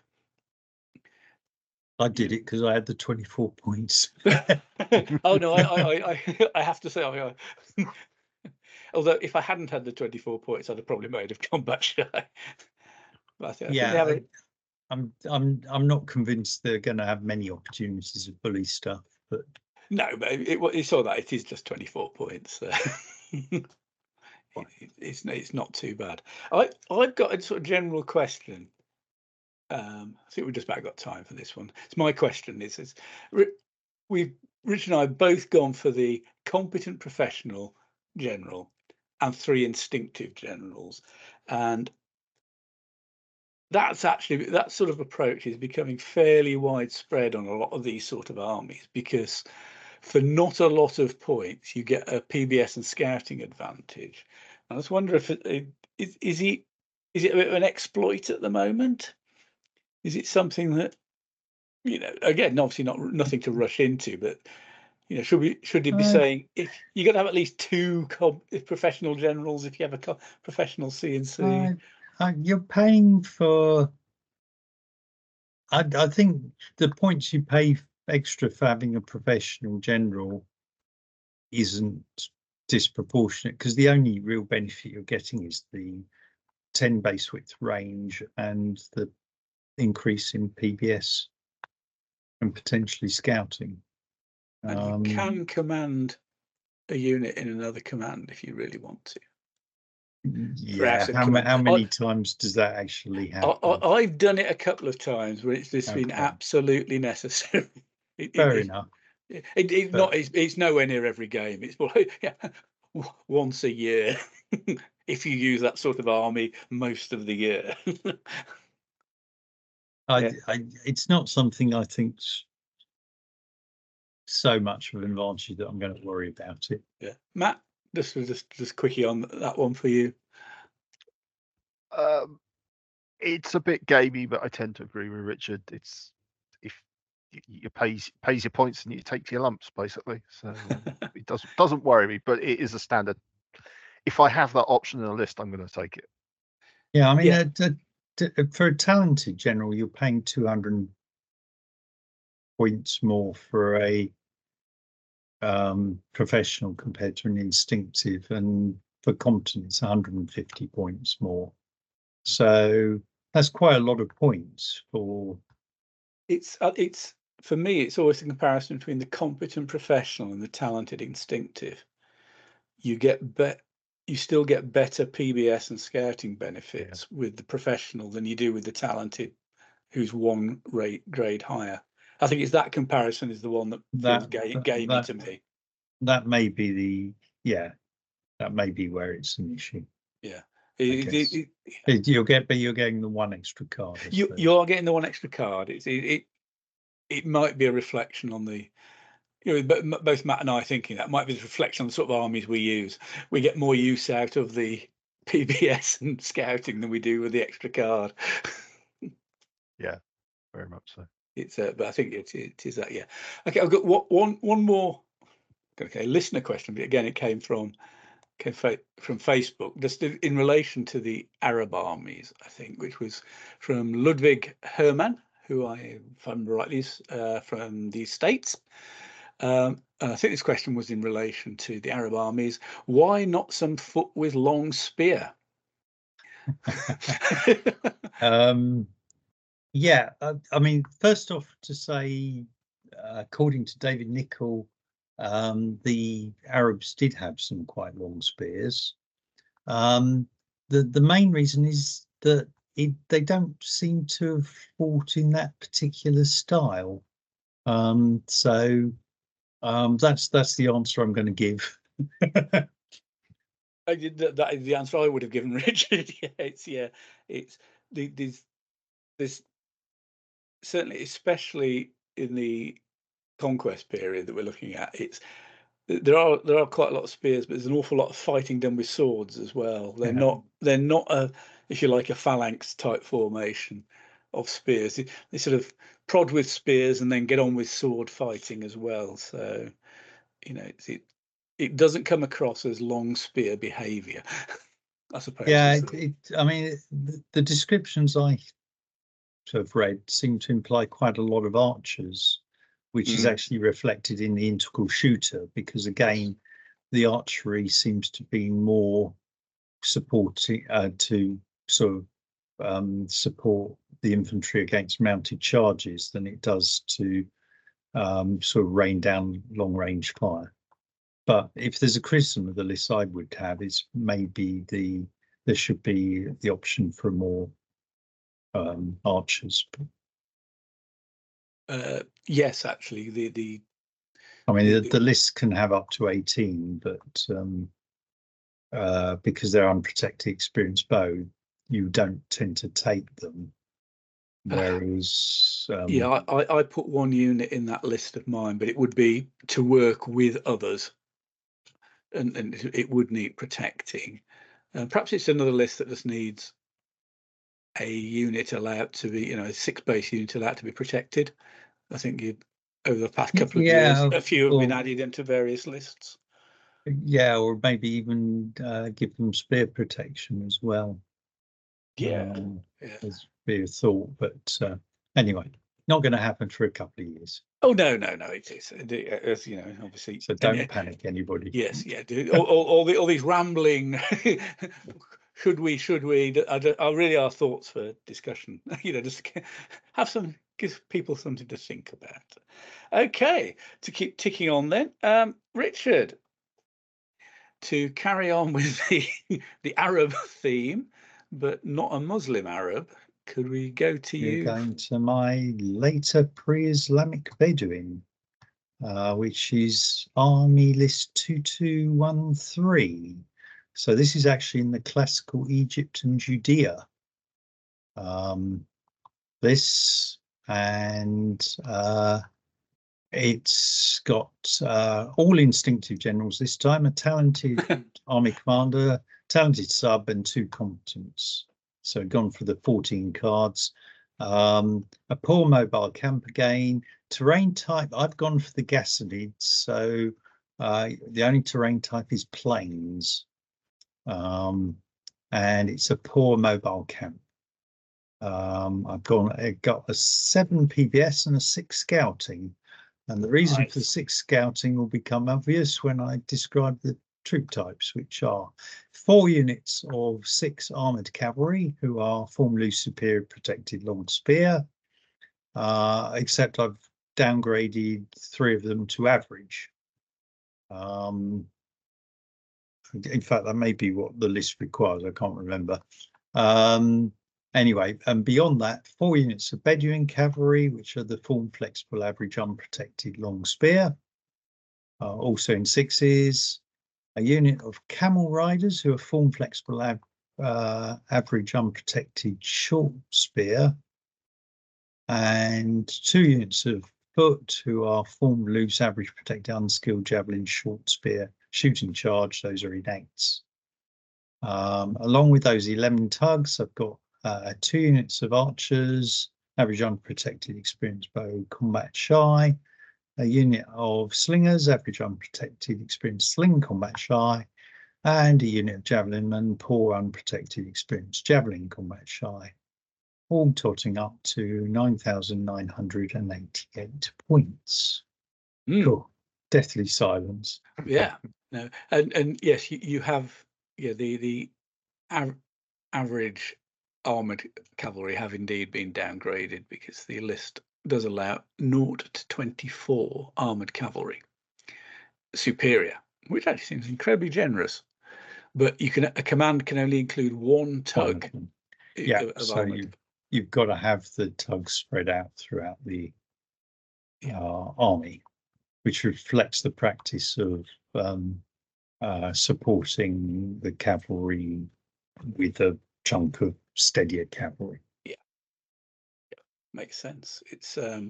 I did it because I had the 24 points. Oh no, I have to say, although if I hadn't had the 24 points, I'd have probably made of combat shy. But I think they have I'm not convinced they're going to have many opportunities of bully stuff. but no, but it's all that. It is just 24 points. So it's not too bad. I've got a sort of general question. I think we've just about got time for this one. It's my question is we've Rich and I have both gone for the competent professional general and 3 instinctive generals, and that sort of approach is becoming fairly widespread on a lot of these sort of armies, because for not a lot of points you get a PBS and scouting advantage. I just wonder if is it a bit of an exploit at the moment? Is it something that, again, obviously nothing to rush into, but should it be saying if you got to have at least 2 professional generals if you have a professional CNC? You're paying for. I think the points you pay extra for having a professional general isn't disproportionate, because the only real benefit you're getting is the 10 base width range and the increase in PBS and potentially scouting. And you can command a unit in another command if you really want to. Yeah, how many times does that actually happen? I've done it a couple of times where it's just been absolutely necessary. Fair enough. It's nowhere near every game. It's once a year if you use that sort of army most of the year. It's not something I think's so much of an advantage that I'm going to worry about it. Yeah, Matt, just quickie on that one for you. It's a bit gamey, but I tend to agree with Richard. It's if you pays your points and you take your lumps, basically. So it doesn't worry me, but it is a standard. If I have that option in a list, I'm going to take it. Yeah, I mean, for a talented general, you're paying 200 points more for a professional compared to an instinctive, and for competent it's 150 points more. So that's quite a lot of points for. It's for me, it's always a comparison between the competent professional and the talented instinctive. You still get better PBS and scouting benefits with the professional than you do with the talented, who's 1 grade higher. I think it's that comparison is the one that feels gamey to me. That may be that may be where it's an issue. Yeah. You're getting the 1 extra card. You are getting the 1 extra card. It might be a reflection on the, but both Matt and I are thinking that might be the reflection on the sort of armies we use. We get more use out of the PBS and scouting than we do with the extra card. Yeah, very much so. It's but I think it is that. Yeah. Okay, I've got one more. Okay, listener question, but again, it came from Facebook, just in relation to the Arab armies, I think, which was from Ludwig Hermann, who if I'm rightly, is from the States. And I think this question was in relation to the Arab armies. Why not some foot with long spear? Yeah, I mean, first off, to say, according to David Nicol, the Arabs did have some quite long spears. The main reason is that they don't seem to have fought in that particular style. So that's the answer I'm going to give. That is the answer I would have given Richard. It's there's certainly, especially in the conquest period that we're looking at, there are quite a lot of spears, but there's an awful lot of fighting done with swords as well. They're not a, if you like, a phalanx type formation of spears. They sort of prod with spears and then get on with sword fighting as well. So it doesn't come across as long spear behavior, I suppose. Yeah, I mean, the descriptions I have read seem to imply quite a lot of archers, which is actually reflected in the integral shooter, because again, the archery seems to be more supporting to sort of support the infantry against mounted charges than it does to sort of rain down long range fire. But if there's a criticism of the list, I would have is maybe there should be the option for more archers. Yes, actually, I mean, the list can have up to 18, but because they're unprotected experienced bow, you don't tend to take them. Whereas, yeah, I put one unit in that list of mine, but it would be to work with others, and it would need protecting. Perhaps it's another list that just needs a unit allowed to be, a 6-base unit allowed to be protected. I think over the past couple of years, a few have been added into various lists. Yeah, or maybe even give them spear protection as well. Yeah, as be a thought, but anyway, not going to happen for a couple of years. Oh no, it is, as you know, obviously. So don't panic, anybody. Yes, yeah. All these rambling. Should we? Are really our thoughts for discussion. Just give people something to think about. Okay, to keep ticking on then, Richard. To carry on with the Arab theme, but not a Muslim Arab, could we go to you? You're going to my later pre-Islamic Bedouin, which is Army List 2213. So this is actually in the classical Egypt and Judea. It's got all instinctive generals this time, a talented army commander, talented sub, and 2 combatants. So gone for the 14 cards. A poor mobile camp again. Terrain type, I've gone for the Gassanids. So the only terrain type is plains. And it's a poor mobile camp. I've got a 7 PBS and a 6 scouting. And the reason for 6 scouting will become obvious when I describe the troop types, which are 4 units of 6 armoured cavalry who are formally superior protected long spear, except I've downgraded 3 of them to average. In fact, that may be what the list requires, I can't remember. Anyway, and beyond that, 4 units of Bedouin cavalry, which are the form flexible average unprotected long spear, also in 6s. A unit of camel riders who are form flexible average unprotected short spear, and 2 units of foot who are form loose average protected unskilled javelin short spear shooting charge. Those are in 8s. Along with those 11 tugs, I've got 2 units of archers, average unprotected experienced bow combat shy, a unit of slingers, average unprotected experienced sling combat shy, and a unit of javelinmen, poor unprotected experienced javelin combat shy, all totting up to 9,988 points. Cool. Deathly silence. Yeah, no, and yes, you have the average armoured cavalry have indeed been downgraded because the list does allow 0 to 24 armoured cavalry superior, which actually seems incredibly generous. But a command can only include 1 tug. Yeah, so you've got to have the tugs spread out throughout the army, which reflects the practice of supporting the cavalry with a chunk of steadier cavalry. Yeah, makes sense. It's I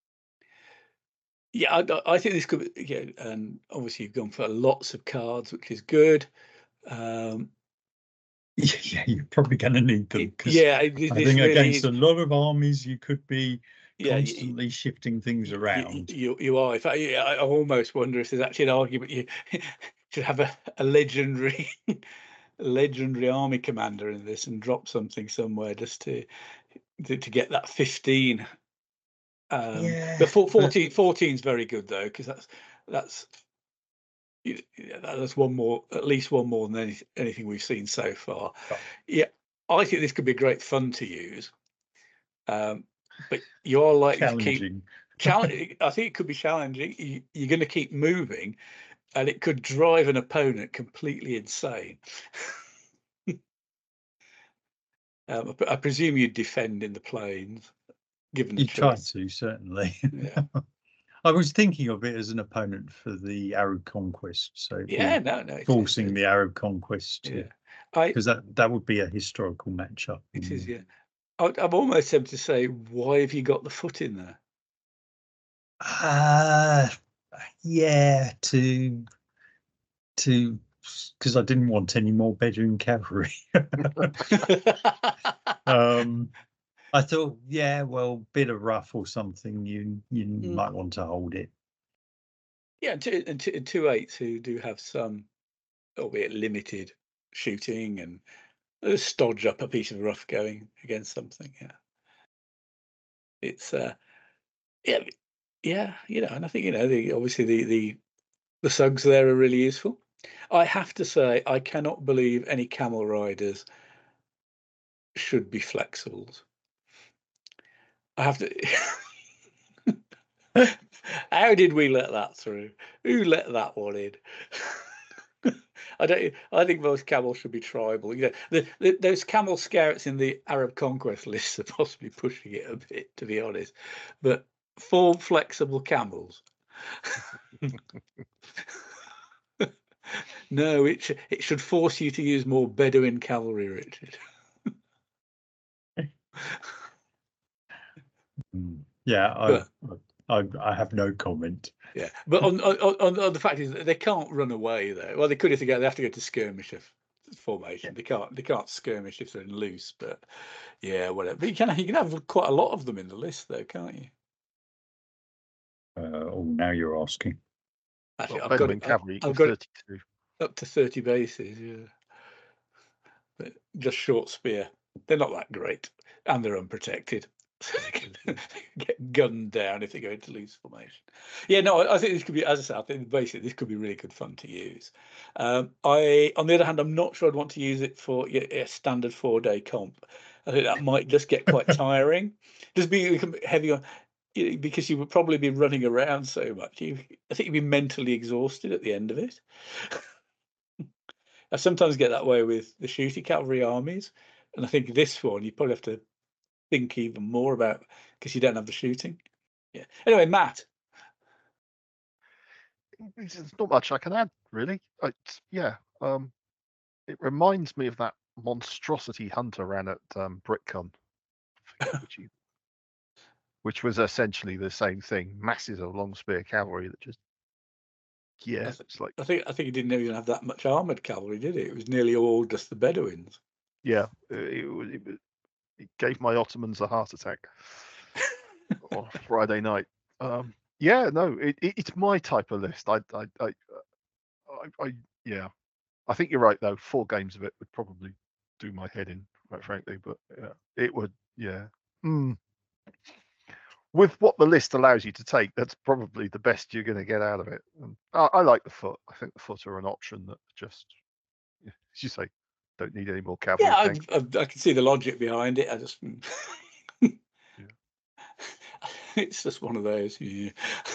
think this could be, and obviously you've gone for lots of cards, which is good. Yeah, you're probably going to need them. I think really against a lot of armies, you could be constantly shifting things around. You are. In fact, I almost wonder if there's actually an argument you should have a legendary army commander in this and drop something somewhere just to get that 15. The 14 is very good though, because that's one more, at least one more than anything we've seen so far. Yeah, I think this could be great fun to use. But you are likely to keep challenge. I think it could be challenging. You're going to keep moving, and it could drive an opponent completely insane. I presume you'd defend in the plains, given the You try choice. to, certainly. Yeah. I was thinking of it as an opponent for the Arab conquest. So it'd be Yeah, no, forcing the Arab conquest to, because that would be a historical matchup. It is, yeah. I'm almost tempted to say, why have you got the foot in there? Yeah, because I didn't want any more Bedouin cavalry. I thought, yeah, well, bit of rough or something, you might want to hold it. Yeah, and 2/8 who do have some, albeit limited, shooting and stodge up a piece of rough going against something. Yeah, it's yeah, and I think obviously the sugs there are really useful. I have to say, I cannot believe any camel riders should be flexibles. I have to. How did we let that through? Who let that one in? I think most camels should be tribal. Those camel scouts in the Arab conquest lists are possibly pushing it a bit, to be honest. But full flexible camels. No, it should force you to use more Bedouin cavalry, Richard. Yeah, I have no comment. Yeah, but on the fact is that they can't run away though. Well, they could if they have to go to skirmish formation. Yeah. They can't skirmish if they're in loose. But yeah, whatever. But you can have quite a lot of them in the list though, can't you? Now you're asking. Actually, well, Bedouin cavalry. I've got 32. Up to 30 bases. Yeah, but just short spear. They're not that great, and they're unprotected. So they can get gunned down if they go into loose formation. Yeah, no, I think this could be, as I said, I think basically this could be really good fun to use. On the other hand, I'm not sure I'd want to use it for a standard 4-day comp. I think that might just get quite tiring. Just be heavy on, because you would probably be running around so much. I think you'd be mentally exhausted at the end of it. I sometimes get that way with the shooting cavalry armies, and I think this one you probably have to think even more about because you don't have the shooting. Yeah. Anyway, Matt. There's not much I can add, really. It reminds me of that monstrosity Hunter ran at BritCon, which was essentially the same thing. Masses of long spear cavalry that just it's like I think it didn't even have that much armored cavalry, did it? It was nearly all just the Bedouins. yeah, it gave my Ottomans a heart attack on Friday night. Yeah, no, it's my type of list. I think you're right though. 4 games of it would probably do my head in, quite frankly. But yeah, it would. Yeah. With what the list allows you to take, that's probably the best you're going to get out of it. And I like the foot. I think the foot are an option that just, as you say, don't need any more cavalry. Yeah, I can see the logic behind it. I just, it's just one of those. Yeah.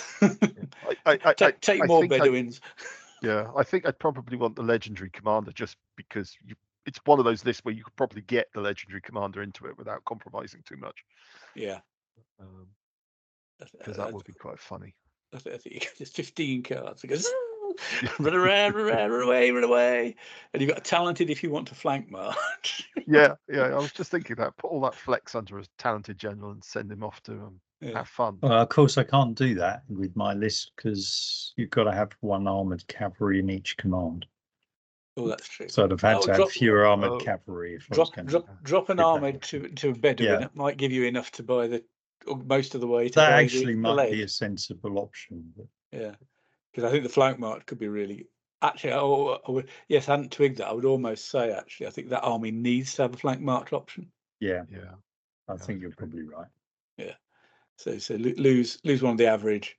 Take more Bedouins. I think I'd probably want the legendary commander just because it's one of those lists where you could probably get the legendary commander into it without compromising too much. Yeah. Because that would be quite funny. I think there's 15 cards. It goes, run around, run away. And you've got talented if you want to flank march. yeah. I was just thinking that. Put all that flex under a talented general and send him off to have fun. Well, of course, I can't do that with my list because you've got to have 1 armored cavalry in each command. Oh, that's true. So I'd have had to have fewer armored cavalry. Drop an armoured to a Bedouin. It might give you enough to buy most of the way to that actually might be a sensible option. But... yeah, because I think the flank march could be really. Actually, yes, I hadn't twigged that. I would almost say actually, I think that army needs to have a flank march option. Yeah. I think you're probably right. Yeah. So lose one of the average.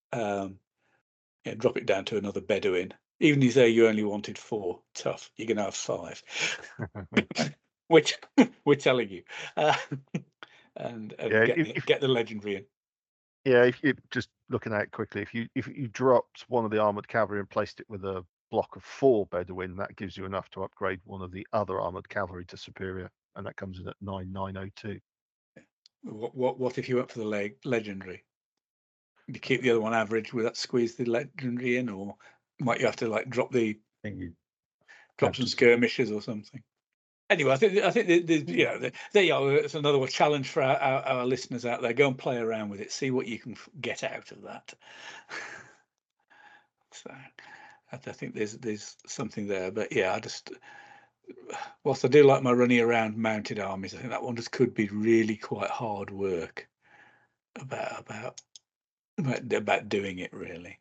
Drop it down to another Bedouin. Even if you only wanted 4, tough. You're going to have 5, which we're telling you. And get the legendary in. Yeah, if you just looking at it quickly, if you dropped one of the armored cavalry and placed it with a block of 4 Bedouin, that gives you enough to upgrade one of the other armored cavalry to superior, and that comes in at 9902. What if you went for the legendary? You keep the other one average, will that squeeze the legendary in, or might you have to like drop some skirmishes or something? Anyway, I think there you are. It's another challenge for our listeners out there. Go and play around with it. See what you can get out of that. So I think there's something there. But yeah, whilst I do like my running around mounted armies, I think that one just could be really quite hard work about doing it really.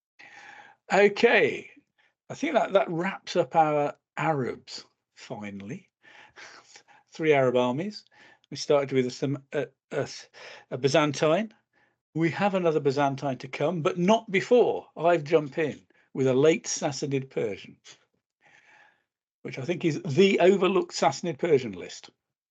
Okay, I think that wraps up our Arabs finally. 3 Arab armies. We started with a Byzantine. We have another Byzantine to come, but not before I jump in with a late Sassanid Persian, which I think is the overlooked Sassanid Persian list.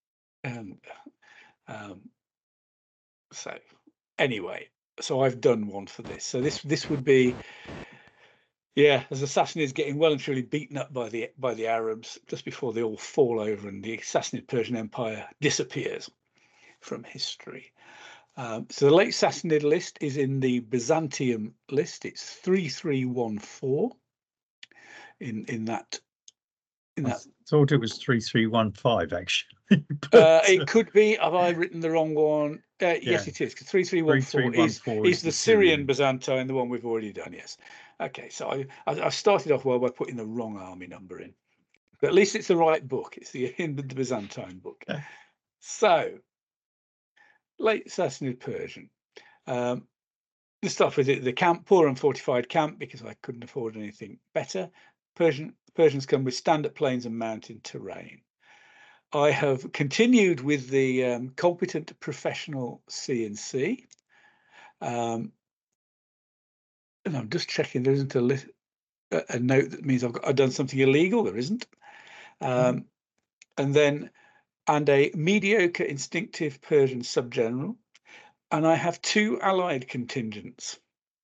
So anyway, so I've done one for this. So this would be, yeah, as the Sassanids getting well and truly beaten up by the Arabs just before they all fall over and the Sassanid Persian Empire disappears from history. So the late Sassanid list is in the Byzantium list. It's 3314 in that. I thought it was 3315 actually. It could be. Have I written the wrong one? Yes, it is. 3314 is the Syrian Byzantine, the one we've already done. Yes. Okay, so I started off well by putting the wrong army number in, but at least it's the right book. It's the Byzantine book. Okay. So late Sassanid Persian. Let's start with the camp, poor and fortified camp, because I couldn't afford anything better. Persians come with standard plains and mountain terrain. I have continued with the competent professional CNC. And I'm just checking there isn't a note that means I've done something illegal. There isn't. And a mediocre instinctive Persian subgeneral. And I have 2 allied contingents.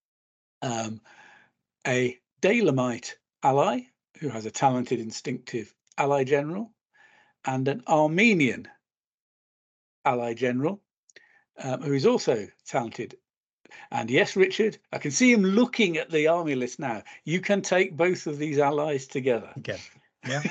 A Dalamite ally who has a talented instinctive ally general, and an Armenian ally general who is also talented. And yes, Richard, I can see him looking at the army list now. You can take both of these allies together. Okay. Yeah.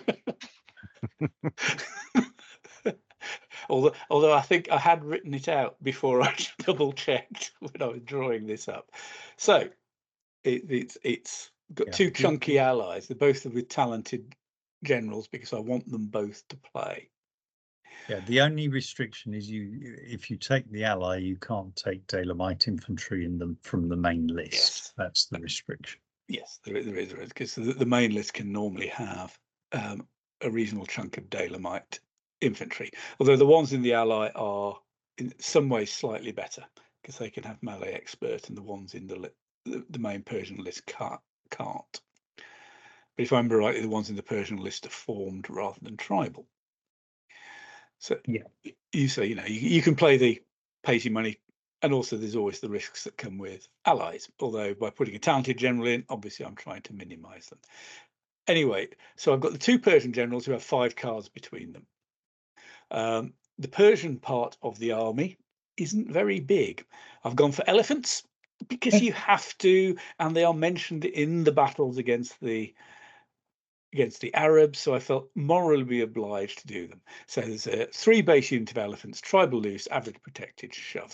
Although I think I had written it out before I double checked when I was drawing this up. So it's got 2 chunky allies. They're both with talented generals because I want them both to play. Yeah, the only restriction is if you take the ally, you can't take Dalamite infantry from the main list. Yes. That's the restriction. Yes, there is, because the main list can normally have a reasonable chunk of Dalamite infantry, although the ones in the ally are in some ways slightly better because they can have melee expert, and the ones in the main Persian list can't. But if I remember rightly, the ones in the Persian list are formed rather than tribal. So yeah, you say, you can play the pays you money, and also there's always the risks that come with allies. Although by putting a talented general in, obviously I'm trying to minimize them. Anyway, so I've got the 2 Persian generals who have 5 cards between them. The Persian part of the army isn't very big. I've gone for elephants because you have to, and they are mentioned in the battles against the Arabs, so I felt morally obliged to do them. So there's a 3 base unit of elephants, tribal loose, average protected, shove.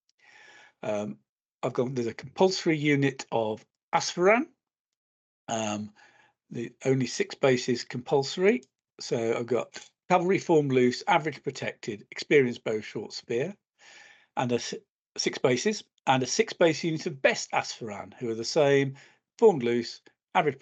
There's a compulsory unit of Asfaran. The only 6 bases compulsory. So I've got cavalry formed loose, average protected, experienced bow, short spear, and 6 bases, and a 6 base unit of best Asfaran, who are the same, formed loose, average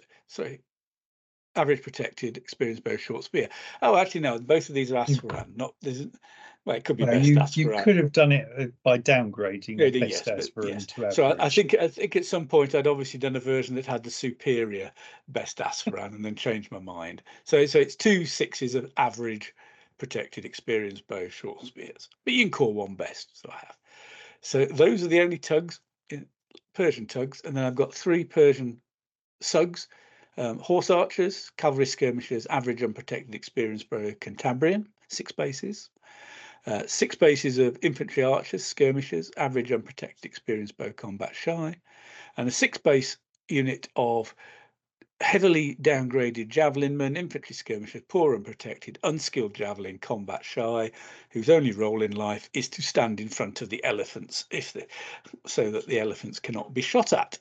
protected, experienced bow, short spear. Oh, actually, no, both of these are Asfaran. It could be best Asfaran. You could have done it by downgrading the best Asfaran to average. So I think at some point I'd obviously done a version that had the superior best Asfaran and then changed my mind. So it's 2 6s of average protected, experienced bow, short spears. But you can call one best, so I have. So those are the only tugs, Persian tugs, and then I've got 3 Persian sugs, horse archers, cavalry skirmishers, average unprotected, experienced bow Cantabrian, 6 bases. 6 bases of infantry archers, skirmishers, average unprotected, experienced bow combat shy, and a 6 base unit of heavily downgraded javelinmen, infantry skirmishers, poor unprotected, unskilled javelin combat shy, whose only role in life is to stand in front of the elephants so that the elephants cannot be shot at,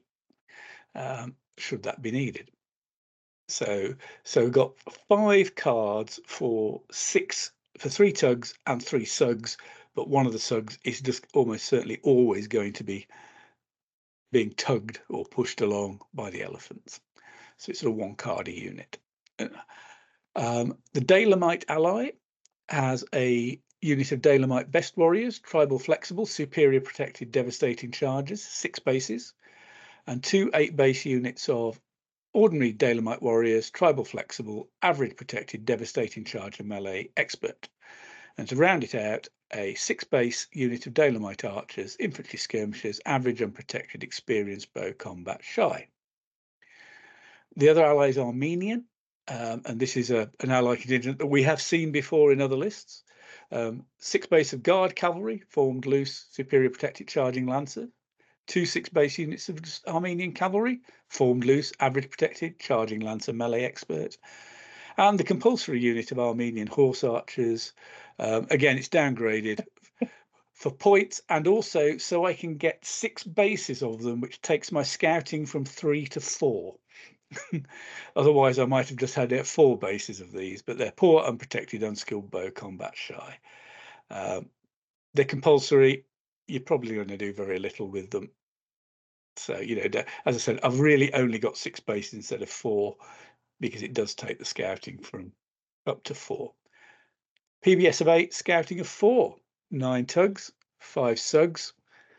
should that be needed. So we've got 5 cards for 3 tugs and 3 sugs, but one of the sugs is just almost certainly always going to be being tugged or pushed along by the elephants. So it's a 1 card a unit. The Dalemite ally has a unit of Dalemite Best Warriors, tribal flexible, superior protected, devastating charges, 6 bases, and 2 8-base units of ordinary Dalemite Warriors, tribal flexible, average protected, devastating charge and melee expert. And to round it out, a 6-base unit of Dalemite archers, infantry skirmishers, average unprotected, experienced bow combat shy. The other ally is Armenian, and this is an ally contingent that we have seen before in other lists. 6 base of guard cavalry, formed loose, superior protected, charging lancer. 2 6-base units of Armenian cavalry, formed loose, average protected, charging lancer, melee expert. And the compulsory unit of Armenian horse archers. Again, it's downgraded for points, and also so I can get 6 bases of them, which takes my scouting from 3 to 4. Otherwise, I might have just had 4 bases of these, but they're poor, unprotected, unskilled bow combat shy. They're compulsory. You're probably going to do very little with them. So, as I said, I've really only got 6 bases instead of 4 because it does take the scouting from up to 4. PBS of 8, scouting of 4, 9 tugs, 5 sugs.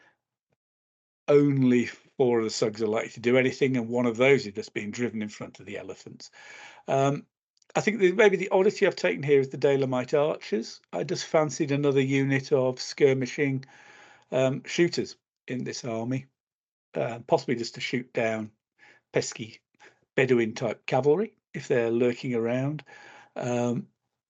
Only 4 of the sugs are likely to do anything, and one of those is just being driven in front of the elephants. I think maybe the oddity I've taken here is the Dalemite archers. I just fancied another unit of skirmishing shooters in this army, possibly just to shoot down pesky Bedouin type cavalry if they're lurking around. And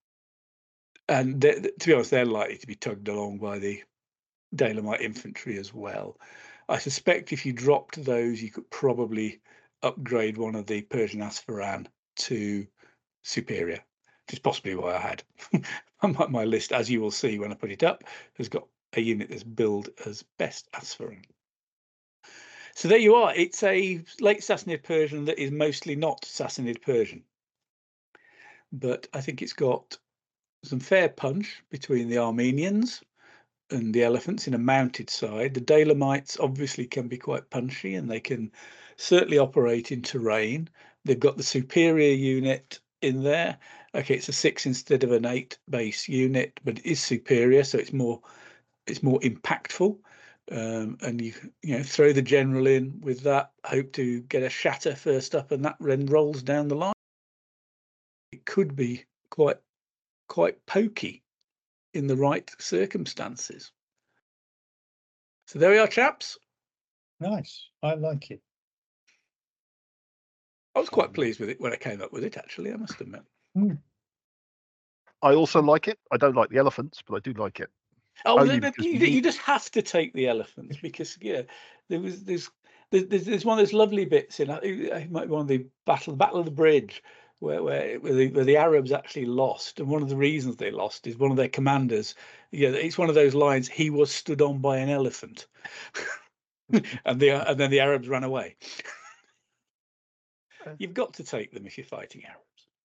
to be honest, they're likely to be tugged along by the Dalemite infantry as well. I suspect if you dropped those, you could probably upgrade one of the Persian Asfaran to superior, which is possibly why I had my list, as you will see when I put it up, has got a unit that's billed as best Asfaran. So there you are. It's a late Sassanid Persian that is mostly not Sassanid Persian, but I think it's got some fair punch between the Armenians and the elephants in a mounted side. The Dalemites obviously can be quite punchy, and they can certainly operate in terrain. They've got the superior unit in there. Okay, it's a 6 instead of an 8-base unit, but it is superior, so it's more impactful. And you throw the general in with that, hope to get a shatter first up, and that then rolls down the line. It could be quite pokey in the right circumstances. So there we are, chaps. Nice. I like it. I was quite pleased with it when I came up with it, actually, I must admit. I also like it. I don't like the elephants, but I do like it. Oh, you just have to take the elephants because there's one of those lovely bits in it might be one of the battle of the bridge where the Arabs actually lost, and one of the reasons they lost is one of their commanders. It's one of those lines. He was stood on by an elephant, and then the Arabs ran away. You've got to take them if you're fighting Arabs.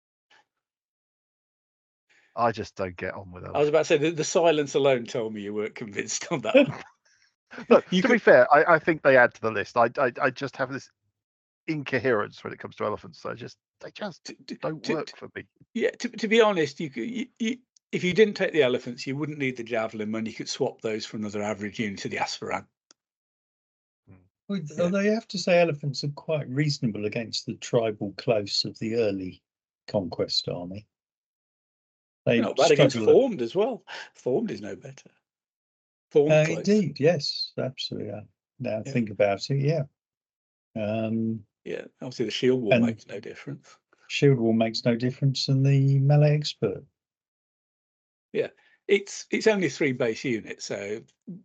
I just don't get on with them. I was about to say the silence alone told me you weren't convinced on that one. Look, to be fair, I think they add to the list. I just have this incoherence when it comes to elephants. They just don't work for me. Yeah, to be honest, you if you didn't take the elephants, you wouldn't need the javelin when you could swap those for another average unit of the Asfaran. Although you have to say elephants are quite reasonable against the tribal close of the early conquest army. Not bad against formed as well. Formed is no better. Fawn close. Indeed, yes, absolutely. Now Yeah. think about it, yeah. Yeah, obviously the shield wall and- makes no difference. Shield wall makes no difference, and the melee expert. Yeah, it's only 3 base units, so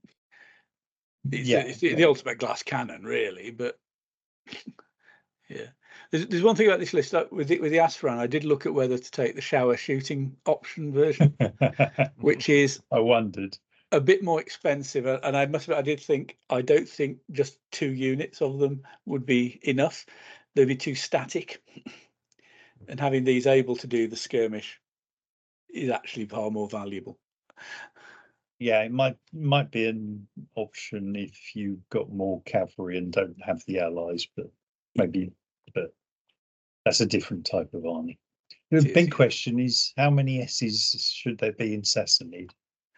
it's the ultimate glass cannon, really. But yeah, there's one thing about this list with the Aspharan. I did look at whether to take the shower shooting option version, which is I wondered. a bit more expensive, and I don't think just 2 units of them would be enough. They'd be too static, and having these able to do the skirmish is actually far more valuable. Yeah, it might be an option if you've got more cavalry and don't have the allies, but that's a different type of army. The big question is, how many S's should there be in Sassanid?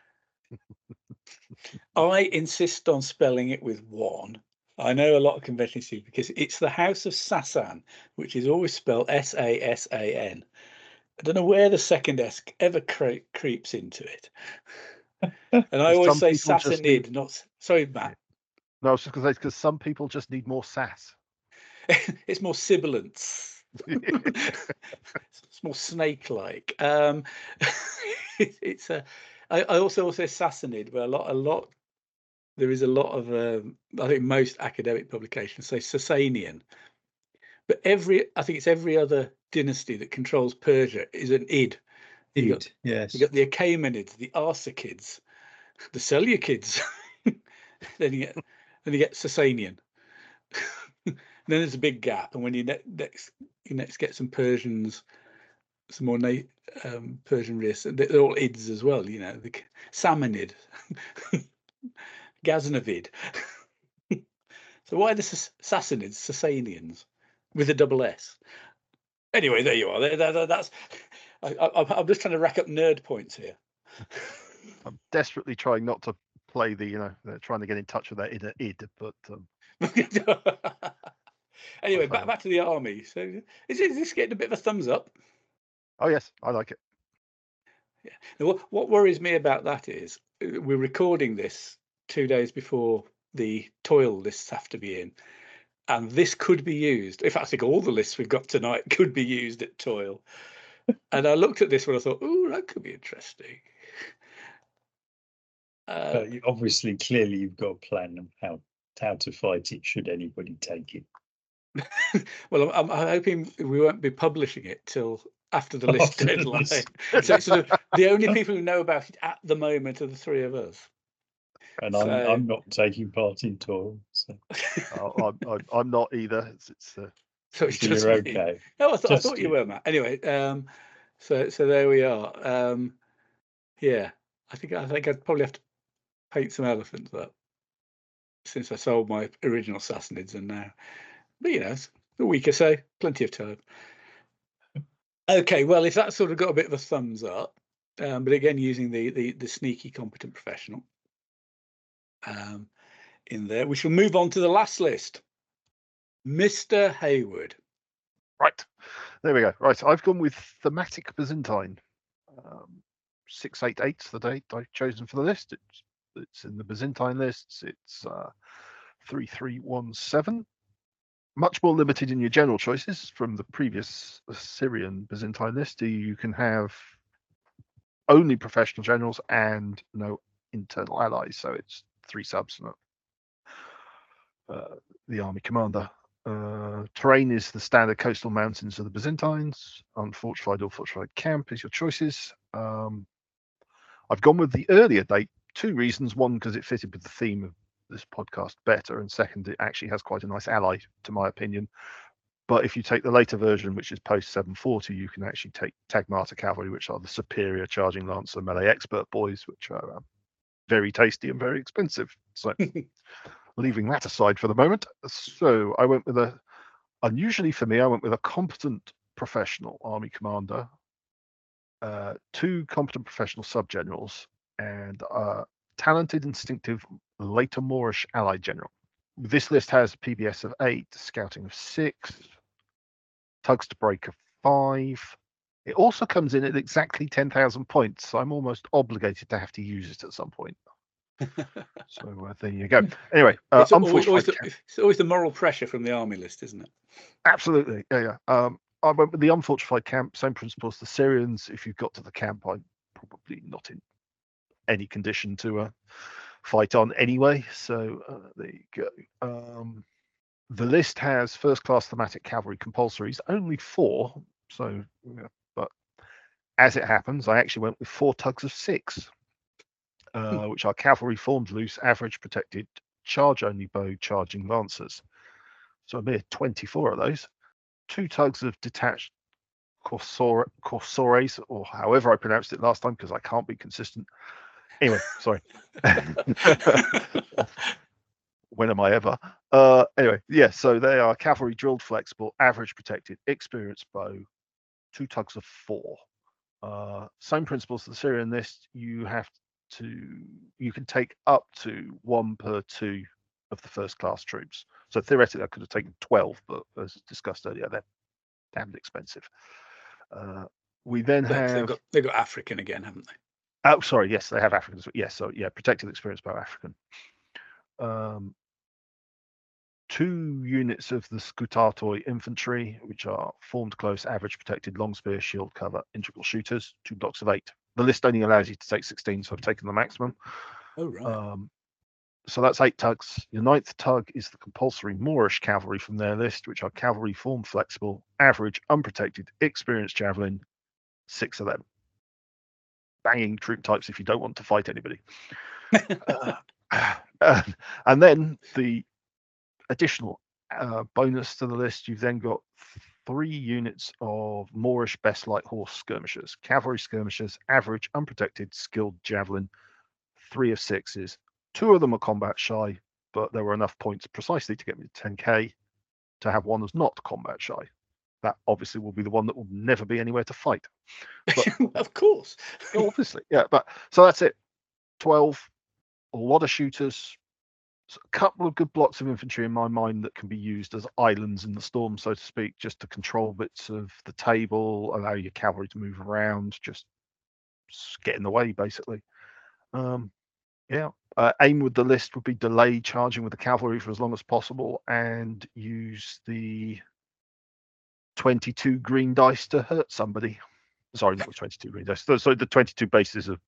I insist on spelling it with 1. I know a lot of conventions do, because it's the House of Sassan, which is always spelled Sasan. I don't know where the second S ever creeps into it. And I always say Sassanid, not... Sorry, Matt. No, I was just going to say, because some people just need more sass. It's more sibilance. It's more snake-like. It's a... I also say Sassanid, but a lot. There is a lot of, I think most academic publications say Sasanian, but I think it's every other dynasty that controls Persia is an id. Yes. You got the Achaemenids, the Arsacids, the Seleucids. then you get Sasanian. Then there's a big gap, and when you next get some Persians, some more Persian race, they're all ids as well. You know, the Samanid. Ghaznavid. So why the Sassanids, Sasanians, with a double S? Anyway, there you are. That's. I'm just trying to rack up nerd points here. I'm desperately trying not to play they're trying to get in touch with that inner id, but anyway, back to the army. So is this getting a bit of a thumbs up? Oh yes, I like it. Yeah. Now, what worries me about that is we're recording this 2 days before the toil lists have to be in, and this could be used. In fact, I think all the lists we've got tonight could be used at toil. And I looked at this one, I thought, oh, that could be interesting. But obviously, clearly, you've got a plan of how to fight it should anybody take it. Well, I'm hoping we won't be publishing it till after the list deadline. So it's sort of the only people who know about it at the moment are the 3 of us. And I'm not taking part in toil. So. I'm not either. So it's just you're me. okay. No, I thought you were, Matt. Anyway, so there we are. Yeah, I think I'd probably have to paint some elephants up since I sold my original Sassanids, and now, but a week or so, plenty of time. Okay, well, if that sort of got a bit of a thumbs up, but again using the sneaky competent professional in there, we shall move on to the last list. Mr. Hayward. Right, there we go. Right, I've gone with thematic Byzantine. 688's the date I've chosen for the list. It's in the Byzantine lists. It's 3317. Much more limited in your general choices from the previous Assyrian Byzantine list. You can have only professional generals and no internal allies. So it's 3 subs and the army commander. Terrain is the standard coastal mountains of the Byzantines. Unfortified or fortified camp is your choices. I've gone with the earlier date. 2 reasons. One, because it fitted with the theme of this podcast better, and second, it actually has quite a nice ally, to my opinion. But if you take the later version, which is post 740, you can actually take Tagmata cavalry, which are the superior charging lancer melee expert boys, which are very tasty and very expensive. So leaving that aside for the moment. So I went with unusually for me, I went with a competent professional army commander, 2 competent professional sub-generals, and talented, instinctive, later Moorish allied general. This list has PBS of 8, scouting of 6, tugs to break of 5. It also comes in at exactly 10,000 points, so I'm almost obligated to have to use it at some point. So there you go. Anyway, It's unfortunately, it's always the moral pressure from the army list, isn't it? absolutely, yeah. I went with the unfortified camp. Same principle as the Syrians. If you've got to the camp, I'm probably not in any condition to fight on anyway. So there you go. The list has first class thematic cavalry compulsories, only 4. So, yeah, but as it happens, I actually went with 4 tugs of 6, which are cavalry formed loose, average protected, charge only bow charging lancers. So a mere 24 of those. 2 tugs of detached corsores, or however I pronounced it last time, because I can't be consistent. Anyway, sorry. When am I ever? Anyway, yeah, so they are cavalry drilled flexible, average protected, experienced bow, 2 tugs of 4. Same principles to the Syrian list. You can take up to 1 per 2 of the first class troops. So theoretically, I could have taken 12, but as discussed earlier, they're damned expensive. We then have they've got African again, haven't they? Oh, sorry, yes, they have Africans. Yes, so yeah, protected, experienced bow African. 2 units of the Scutatoi infantry, which are formed close, average protected, long spear, shield cover, integral shooters, 2 blocks of 8. The list only allows you to take 16, so I've taken the maximum. Oh, right. So that's 8 tugs. Your 9th tug is the compulsory Moorish cavalry from their list, which are cavalry formed flexible, average, unprotected, experienced javelin, 6 of them. Banging troop types if you don't want to fight anybody. And then the additional bonus to the list, you've then got 3 units of Moorish best light horse skirmishers, cavalry skirmishers, average, unprotected, skilled javelin, 3 of 6s. 2 of them are combat shy, but there were enough points precisely to get me to 10k to have one as not combat shy. That obviously will be the one that will never be anywhere to fight. But, of course. Obviously, yeah. But so that's it. 12, a lot of shooters, a couple of good blocks of infantry in my mind that can be used as islands in the storm, so to speak, just to control bits of the table, allow your cavalry to move around, just get in the way, basically. Aim with the list would be delay charging with the cavalry for as long as possible and use the 22 green dice to hurt somebody. Sorry, not the 22 green dice. So the 22 bases of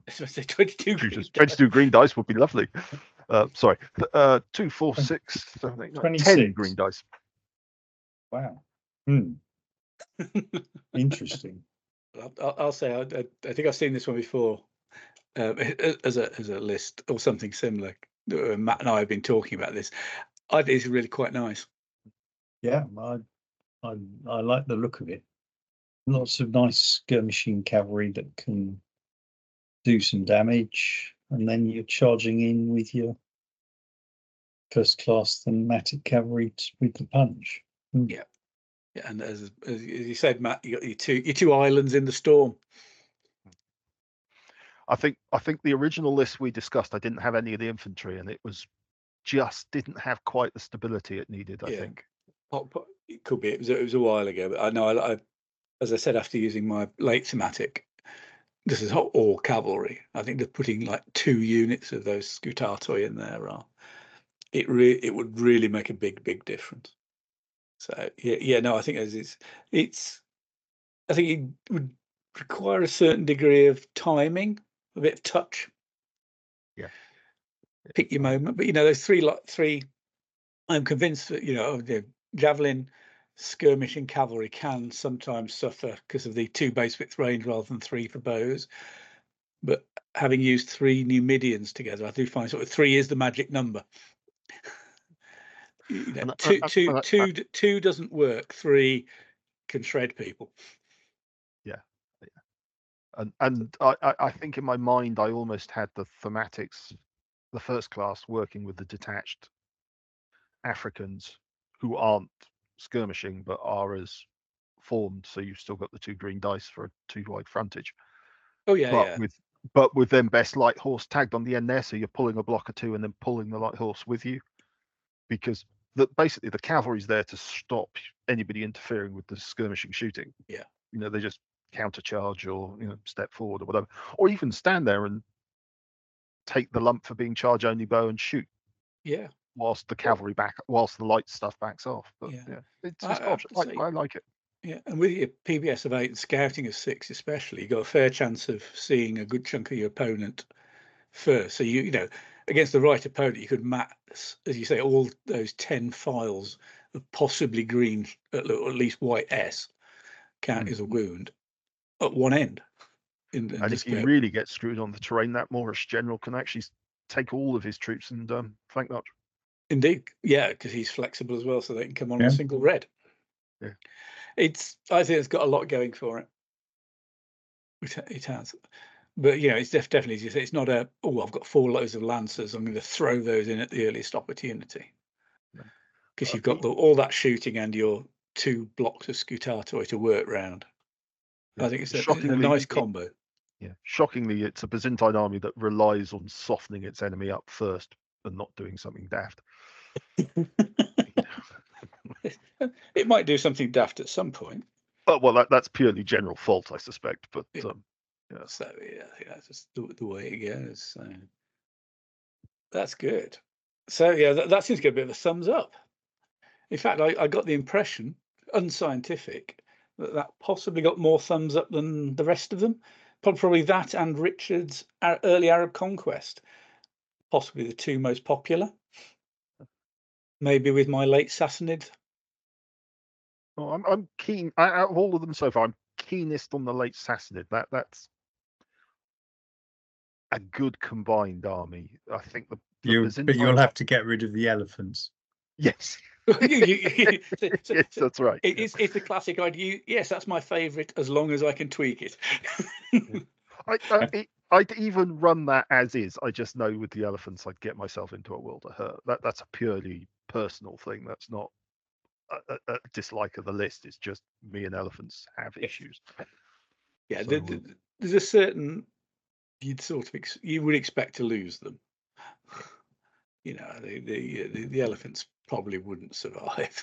22 green dice would be lovely. Sorry, 2, 4, 6, 10 green dice. Wow. Interesting. I'll say I think I've seen this one before as a list or something similar. Matt and I have been talking about this. I think it's really quite nice. Yeah, I like the look of it. Lots of nice skirmishing cavalry that can do some damage, and then you're charging in with your first class thematic cavalry with the punch. Yeah, and as you said, Matt, you got your two islands in the storm. I think the original list we discussed, I didn't have any of the infantry, and it was just didn't have quite the stability it needed. I think it could be. It was a while ago, but I know. As I said, after using my late thematic, this is all cavalry. I think they're putting like 2 units of those Scutatoi in there. It would really make a big difference. So yeah, no, I think it's I think it would require a certain degree of timing, a bit of touch. Yeah. Pick your moment, but those three. I'm convinced that the javelin, skirmish, and cavalry can sometimes suffer because of the 2 base width range rather than 3 for bows. But having used 3 Numidians together, I do find sort of 3 is the magic number. Two doesn't work. 3 can shred people. Yeah. And I think in my mind I almost had the thematics, the first class working with the detached Africans who aren't skirmishing but are as formed, so you've still got the 2 green dice for a 2 wide frontage. Oh yeah, but with them best light horse tagged on the end there, so you're pulling a block of 2 and then pulling the light horse with you, because basically the cavalry's there to stop anybody interfering with the skirmishing shooting. Yeah, they just countercharge or step forward or whatever, or even stand there and take the lump for being charge only bow and shoot. Yeah. Whilst the cavalry whilst the light stuff backs off. But Yeah. it's I have to say, I like it. yeah, and with your PBS of 8 and scouting of 6 especially, you got a fair chance of seeing a good chunk of your opponent first. So you know, against the right opponent, you could max, as you say, all those 10 files of possibly green, at least white S, count as a wound at one end. And if you really get screwed on the terrain, that Moorish general can actually take all of his troops and flank march. Indeed, yeah, because he's flexible as well, so they can come on a single red. Yeah, I think it's got a lot going for it. It has, but you know, it's definitely, as you say, it's not a, oh, I've got 4 loads of lancers, I'm going to throw those in at the earliest opportunity, because you've got all that shooting and your 2 blocks of Scutatoi to work round. Yeah. I think it's a nice combo. Yeah, shockingly, it's a Byzantine army that relies on softening its enemy up first and not doing something daft. It might do something daft at some point. Oh, well, that's purely general fault, I suspect. But yeah. So yeah, I think that's just the way it goes. So that's good. So yeah, that seems to get a bit of a thumbs up. In fact, I got the impression, unscientific, that possibly got more thumbs up than the rest of them. Probably that and Richard's early Arab conquest, possibly the 2 most popular. Maybe with my late Sassanid. Oh, I'm keen. Out of all of them so far, I'm keenest on the late Sassanid. That's a good combined army. I think but you'll have to get rid of the elephants. Yes. Yes, that's right. It's the classic idea. Yes, that's my favourite, as long as I can tweak it. I'd even run that as is. I just know with the elephants, I'd get myself into a world of hurt. That's a purely personal thing. That's not a dislike of the list. It's just me and elephants have issues. Yeah, so, there's a certain you would expect to lose them. You know, the elephants probably wouldn't survive.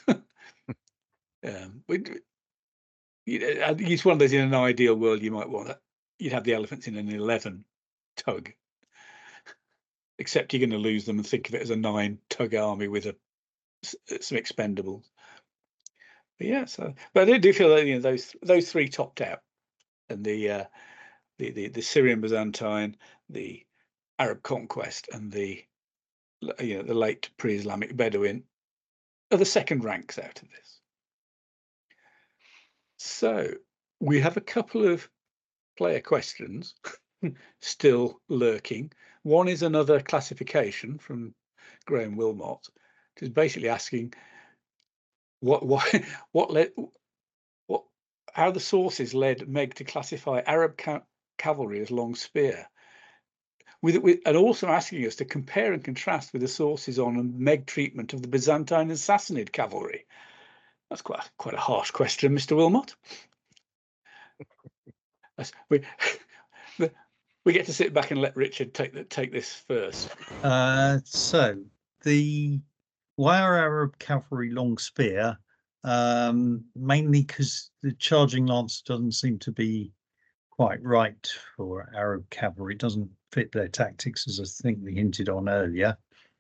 It's one of those, in an ideal world, you'd have the elephants in an 11 tug, except you're going to lose them and think of it as a 9 tug army with some expendables. But yeah, but I do feel that those 3 topped out, and the Syrian Byzantine, the Arab conquest, and the late pre-Islamic Bedouin are the second ranks out of this. So we have a couple of player questions still lurking. One is another classification from Graham Wilmot, which is basically asking how the sources led Meg to classify Arab cavalry as long spear, and also asking us to compare and contrast with the sources on Meg treatment of the Byzantine and Sassanid cavalry. That's quite a harsh question, Mr. Wilmot. We get to sit back and let Richard take this first. So why are Arab cavalry long spear? Mainly because the charging lance doesn't seem to be quite right for Arab cavalry. It doesn't fit their tactics, as I think we hinted on earlier.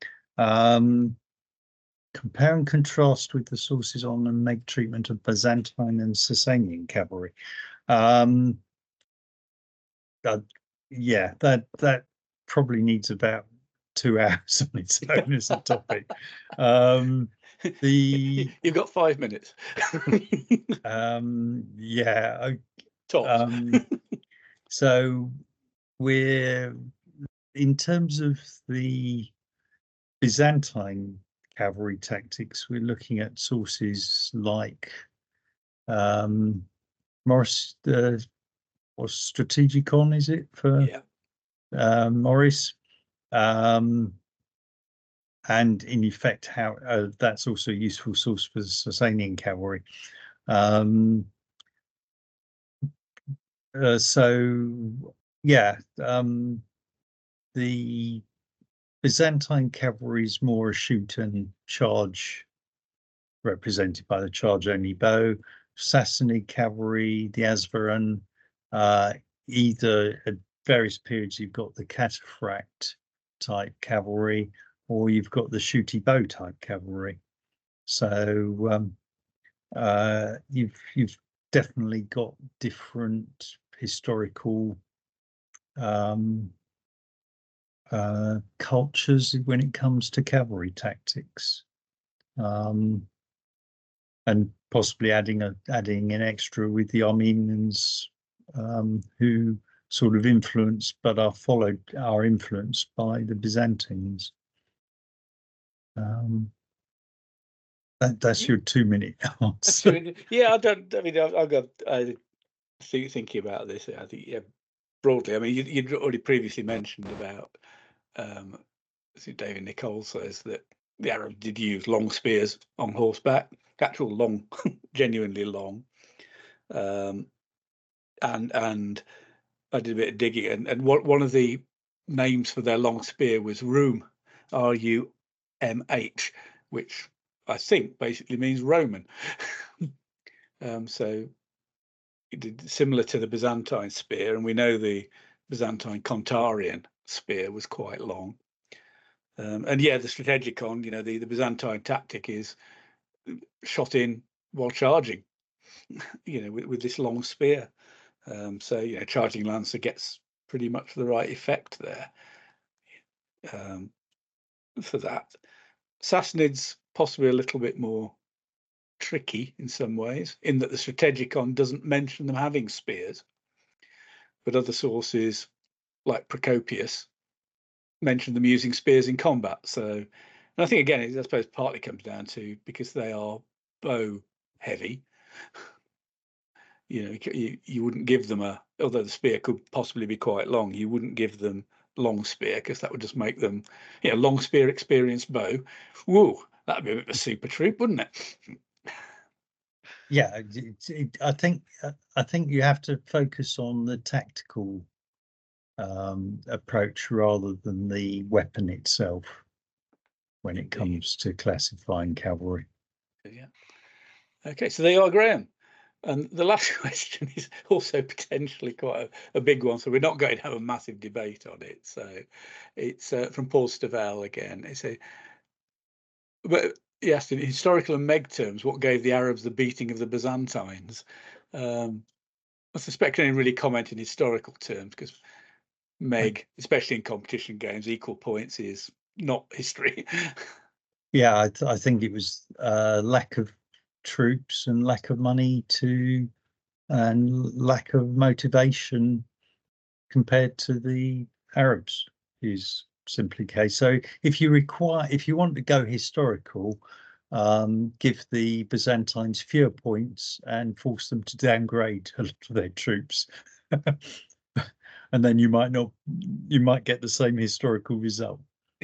Compare and contrast with the sources on the Meg treatment of Byzantine and Sasanian cavalry. Yeah, that probably needs about 2 hours on its own as a topic. You've got 5 minutes. Yeah. Tops. So we're, in terms of the Byzantine cavalry tactics, we're looking at sources like Morris, or Strategicon, is it, for Morris? And in effect, how that's also a useful source for the Sasanian cavalry. So yeah, the Byzantine cavalry is more a shoot and charge, represented by the charge only bow. Sassanid cavalry, the Asvaran, either at various periods you've got the cataphract type cavalry, or you've got the shooty bow type cavalry. So you've definitely got different historical cultures when it comes to cavalry tactics, and possibly adding an extra with the Armenians, who sort of influenced but are influenced by the Byzantines. That's your 2-minute answer. Yeah, I don't. I mean, I've got thinking about this. I think, yeah, broadly. I mean, you'd already previously mentioned about. I think David Nicole says that the Arabs did use long spears on horseback, actual long, genuinely long. And I did a bit of digging, and one of the names for their long spear was Rumh, R-U-M-H, which I think basically means Roman. So it did similar to the Byzantine spear, and we know the Byzantine Kontarian spear was quite long. And yeah, the strategicon, the Byzantine tactic is shot in while charging, with this long spear. So charging lancer gets pretty much the right effect there. For that, Sassanids possibly a little bit more tricky in some ways, in that the strategicon doesn't mention them having spears, but other sources like Procopius mention them using spears in combat. So, and I think again, I suppose partly comes down to because they are bow heavy. You wouldn't give them although the spear could possibly be quite long, you wouldn't give them long spear because that would just make them, long spear experienced bow. Whoa, that'd be a bit of a super troop, wouldn't it? Yeah, I think you have to focus on the tactical approach rather than the weapon itself when it comes to classifying cavalry. Yeah. Okay, so there you are, Graham. And the last question is also potentially quite a big one, so we're not going to have a massive debate on it. So it's from Paul Stavel again. But he asked, in historical and Meg terms, what gave the Arabs the beating of the Byzantines? I suspect I didn't really comment in historical terms because Meg, especially in competition games, equal points is not history. Yeah, I think it was lack of troops and lack of money and lack of motivation compared to the Arabs is simply the case. So if you want to go historical, give the Byzantines fewer points and force them to downgrade a lot of their troops. And then you might get the same historical result.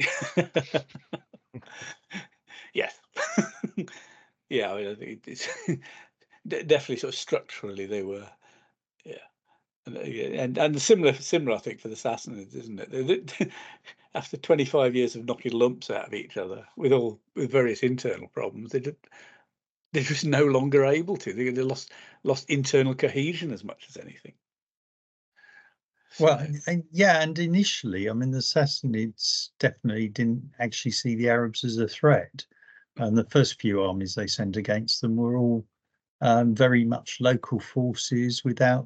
Yes. Yeah, I mean, I think it's definitely sort of structurally they were, and similar I think for the Sassanids, isn't it? After 25 years of knocking lumps out of each other with various internal problems, they're just no longer able to. They lost internal cohesion as much as anything. Well, and initially, I mean, the Sassanids definitely didn't actually see the Arabs as a threat, and the first few armies they sent against them were all very much local forces without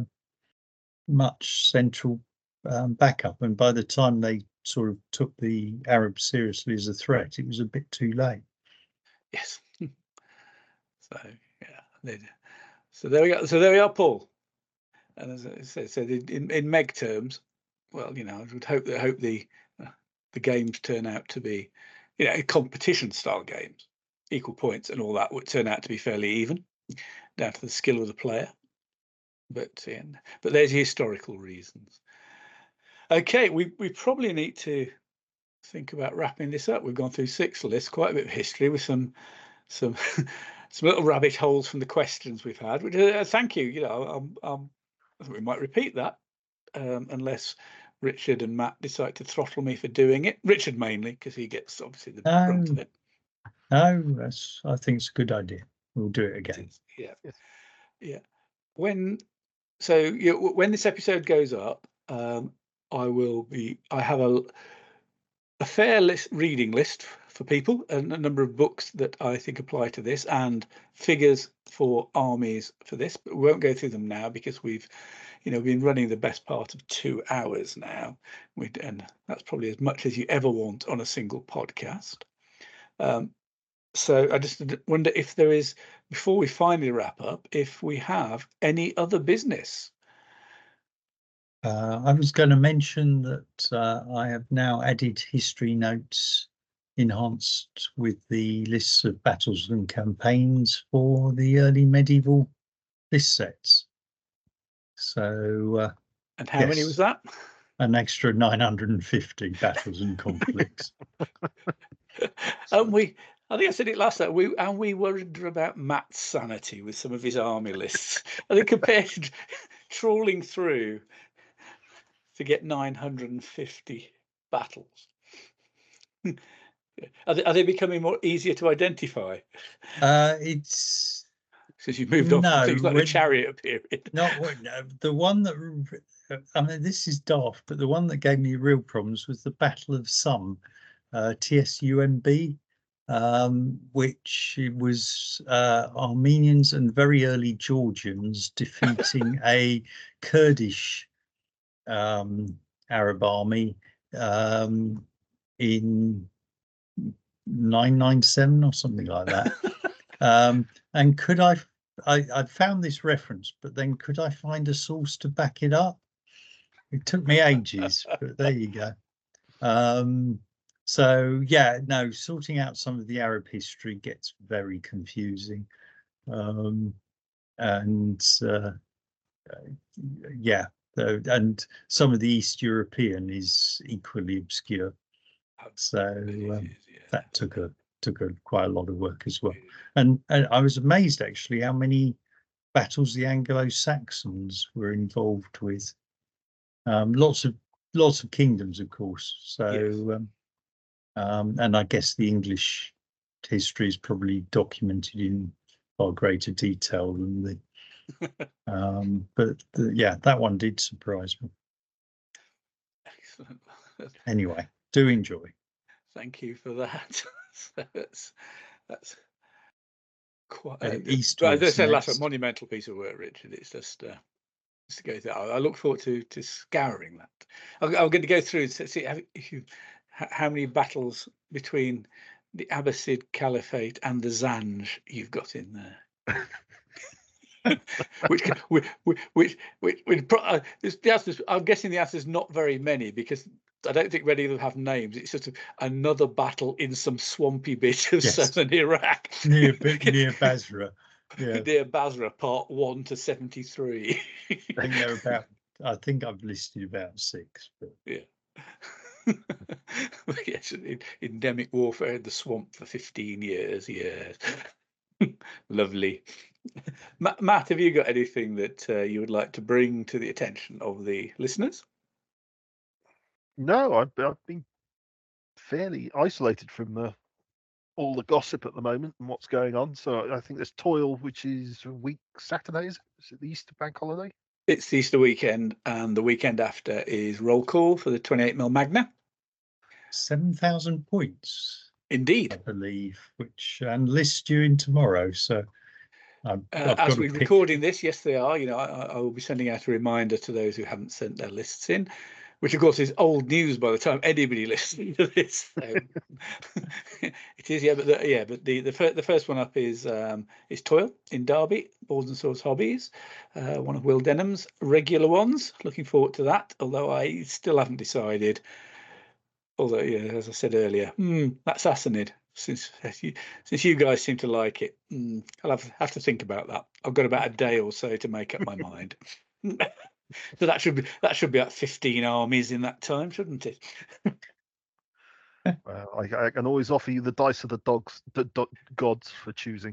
much central backup. And by the time they sort of took the Arabs seriously as a threat, it was a bit too late. Yes. So yeah, so there we go. So there we are, Paul. And as I said, in Meg terms, well, I would hope the games turn out to be, competition style games, equal points and all that would turn out to be fairly even, down to the skill of the player. But there's historical reasons. Okay, we probably need to think about wrapping this up. We've gone through 6 lists, quite a bit of history with some some little rabbit holes from the questions we've had. Which thank you. I think we might repeat that, unless Richard and Matt decide to throttle me for doing it. Richard mainly, because he gets obviously the brunt of it. No, I think it's a good idea. We'll do it again. Yeah, yeah. When this episode goes up, I have a fair reading list for people, and a number of books that I think apply to this, and figures for armies for this, but we won't go through them now because we've been running the best part of 2 hours now, and that's probably as much as you ever want on a single podcast. So I just wonder if there is, before we finally wrap up, if we have any other business. I was going to mention that I have now added history notes enhanced with the lists of battles and campaigns for the early medieval list sets. So, and how many was that? An extra 950 battles and conflicts. I think I said it last time. We worried about Matt's sanity with some of his army lists. I think compared to trawling through to get 950 battles. Are they becoming more easier to identify? It's since you've moved on from things like the chariot period. The one that, I mean, this is daft, but the one that gave me real problems was the Battle of Somme, TSUMB, which was Armenians and very early Georgians defeating a Kurdish Arab army in 997 or something like that. And could I found this reference, but then could I find a source to back it up? It took me ages, but there you go. So yeah, no, sorting out some of the Arab history gets very confusing. Yeah, and some of the East European is equally obscure. So that took quite a lot of work as well. And I was amazed actually how many battles the Anglo-Saxons were involved with. Lots of kingdoms, of course. So and I guess the English history is probably documented in far greater detail than the but yeah, that one did surprise me. Excellent. Anyway, do enjoy. Thank you for that. So that's quite Eastwards. As I said last time, monumental piece of work, Richard. It's just to go through. I look forward to scouring that. I'm going to go through and see how many battles between the Abbasid Caliphate and the Zanj you've got in there. I'm guessing the answer is not very many, because I don't think many of them have names. It's just another battle in some swampy bit of southern Iraq, near Basra. Yeah, near Basra, part 1 to 73. I think I've listed about 6. But yeah. Yes, endemic warfare in the swamp for 15 years. Yes. Lovely. Matt, have you got anything that you would like to bring to the attention of the listeners? No, I've been fairly isolated from all the gossip at the moment and what's going on. So I think there's Toil, which is a week Saturday. Is it the Easter bank holiday? It's the Easter weekend, and the weekend after is roll call for the 28mm Magna. 7,000 points. Indeed. I believe, which enlist you in tomorrow. So as we're recording this, yes, they are. I will be sending out a reminder to those who haven't sent their lists in, which of course is old news by the time anybody listens to this. So it is, but the first one up is Toil in Derby, Boards and Swords Hobbies, one of Will Denham's regular ones. Looking forward to that, although I still haven't decided. Although, yeah, as I said earlier, that Sassanid, since you guys seem to like it, I'll have to think about that. I've got about a day or so to make up my mind. So that should be at 15 armies in that time, shouldn't it? Well, I can always offer you the dice of the gods for choosing.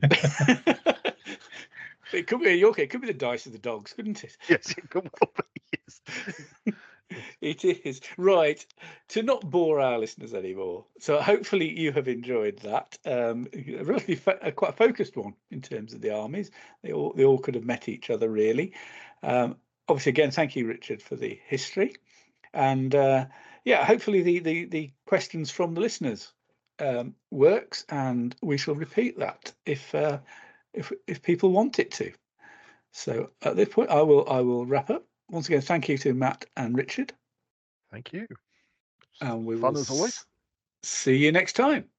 It could be it could be the dice of the dogs, couldn't it? Yes, it could well be. Yes. It is. Right, to not bore our listeners anymore. So hopefully you have enjoyed that. Really quite a focused one in terms of the armies. They all could have met each other, really. Obviously, again, thank you, Richard, for the history. And yeah, hopefully the questions from the listeners works, and we shall repeat that if people want it to. So at this point, I will wrap up. Once again, thank you to Matt and Richard. Thank you. And we Fun will as always. see you next time.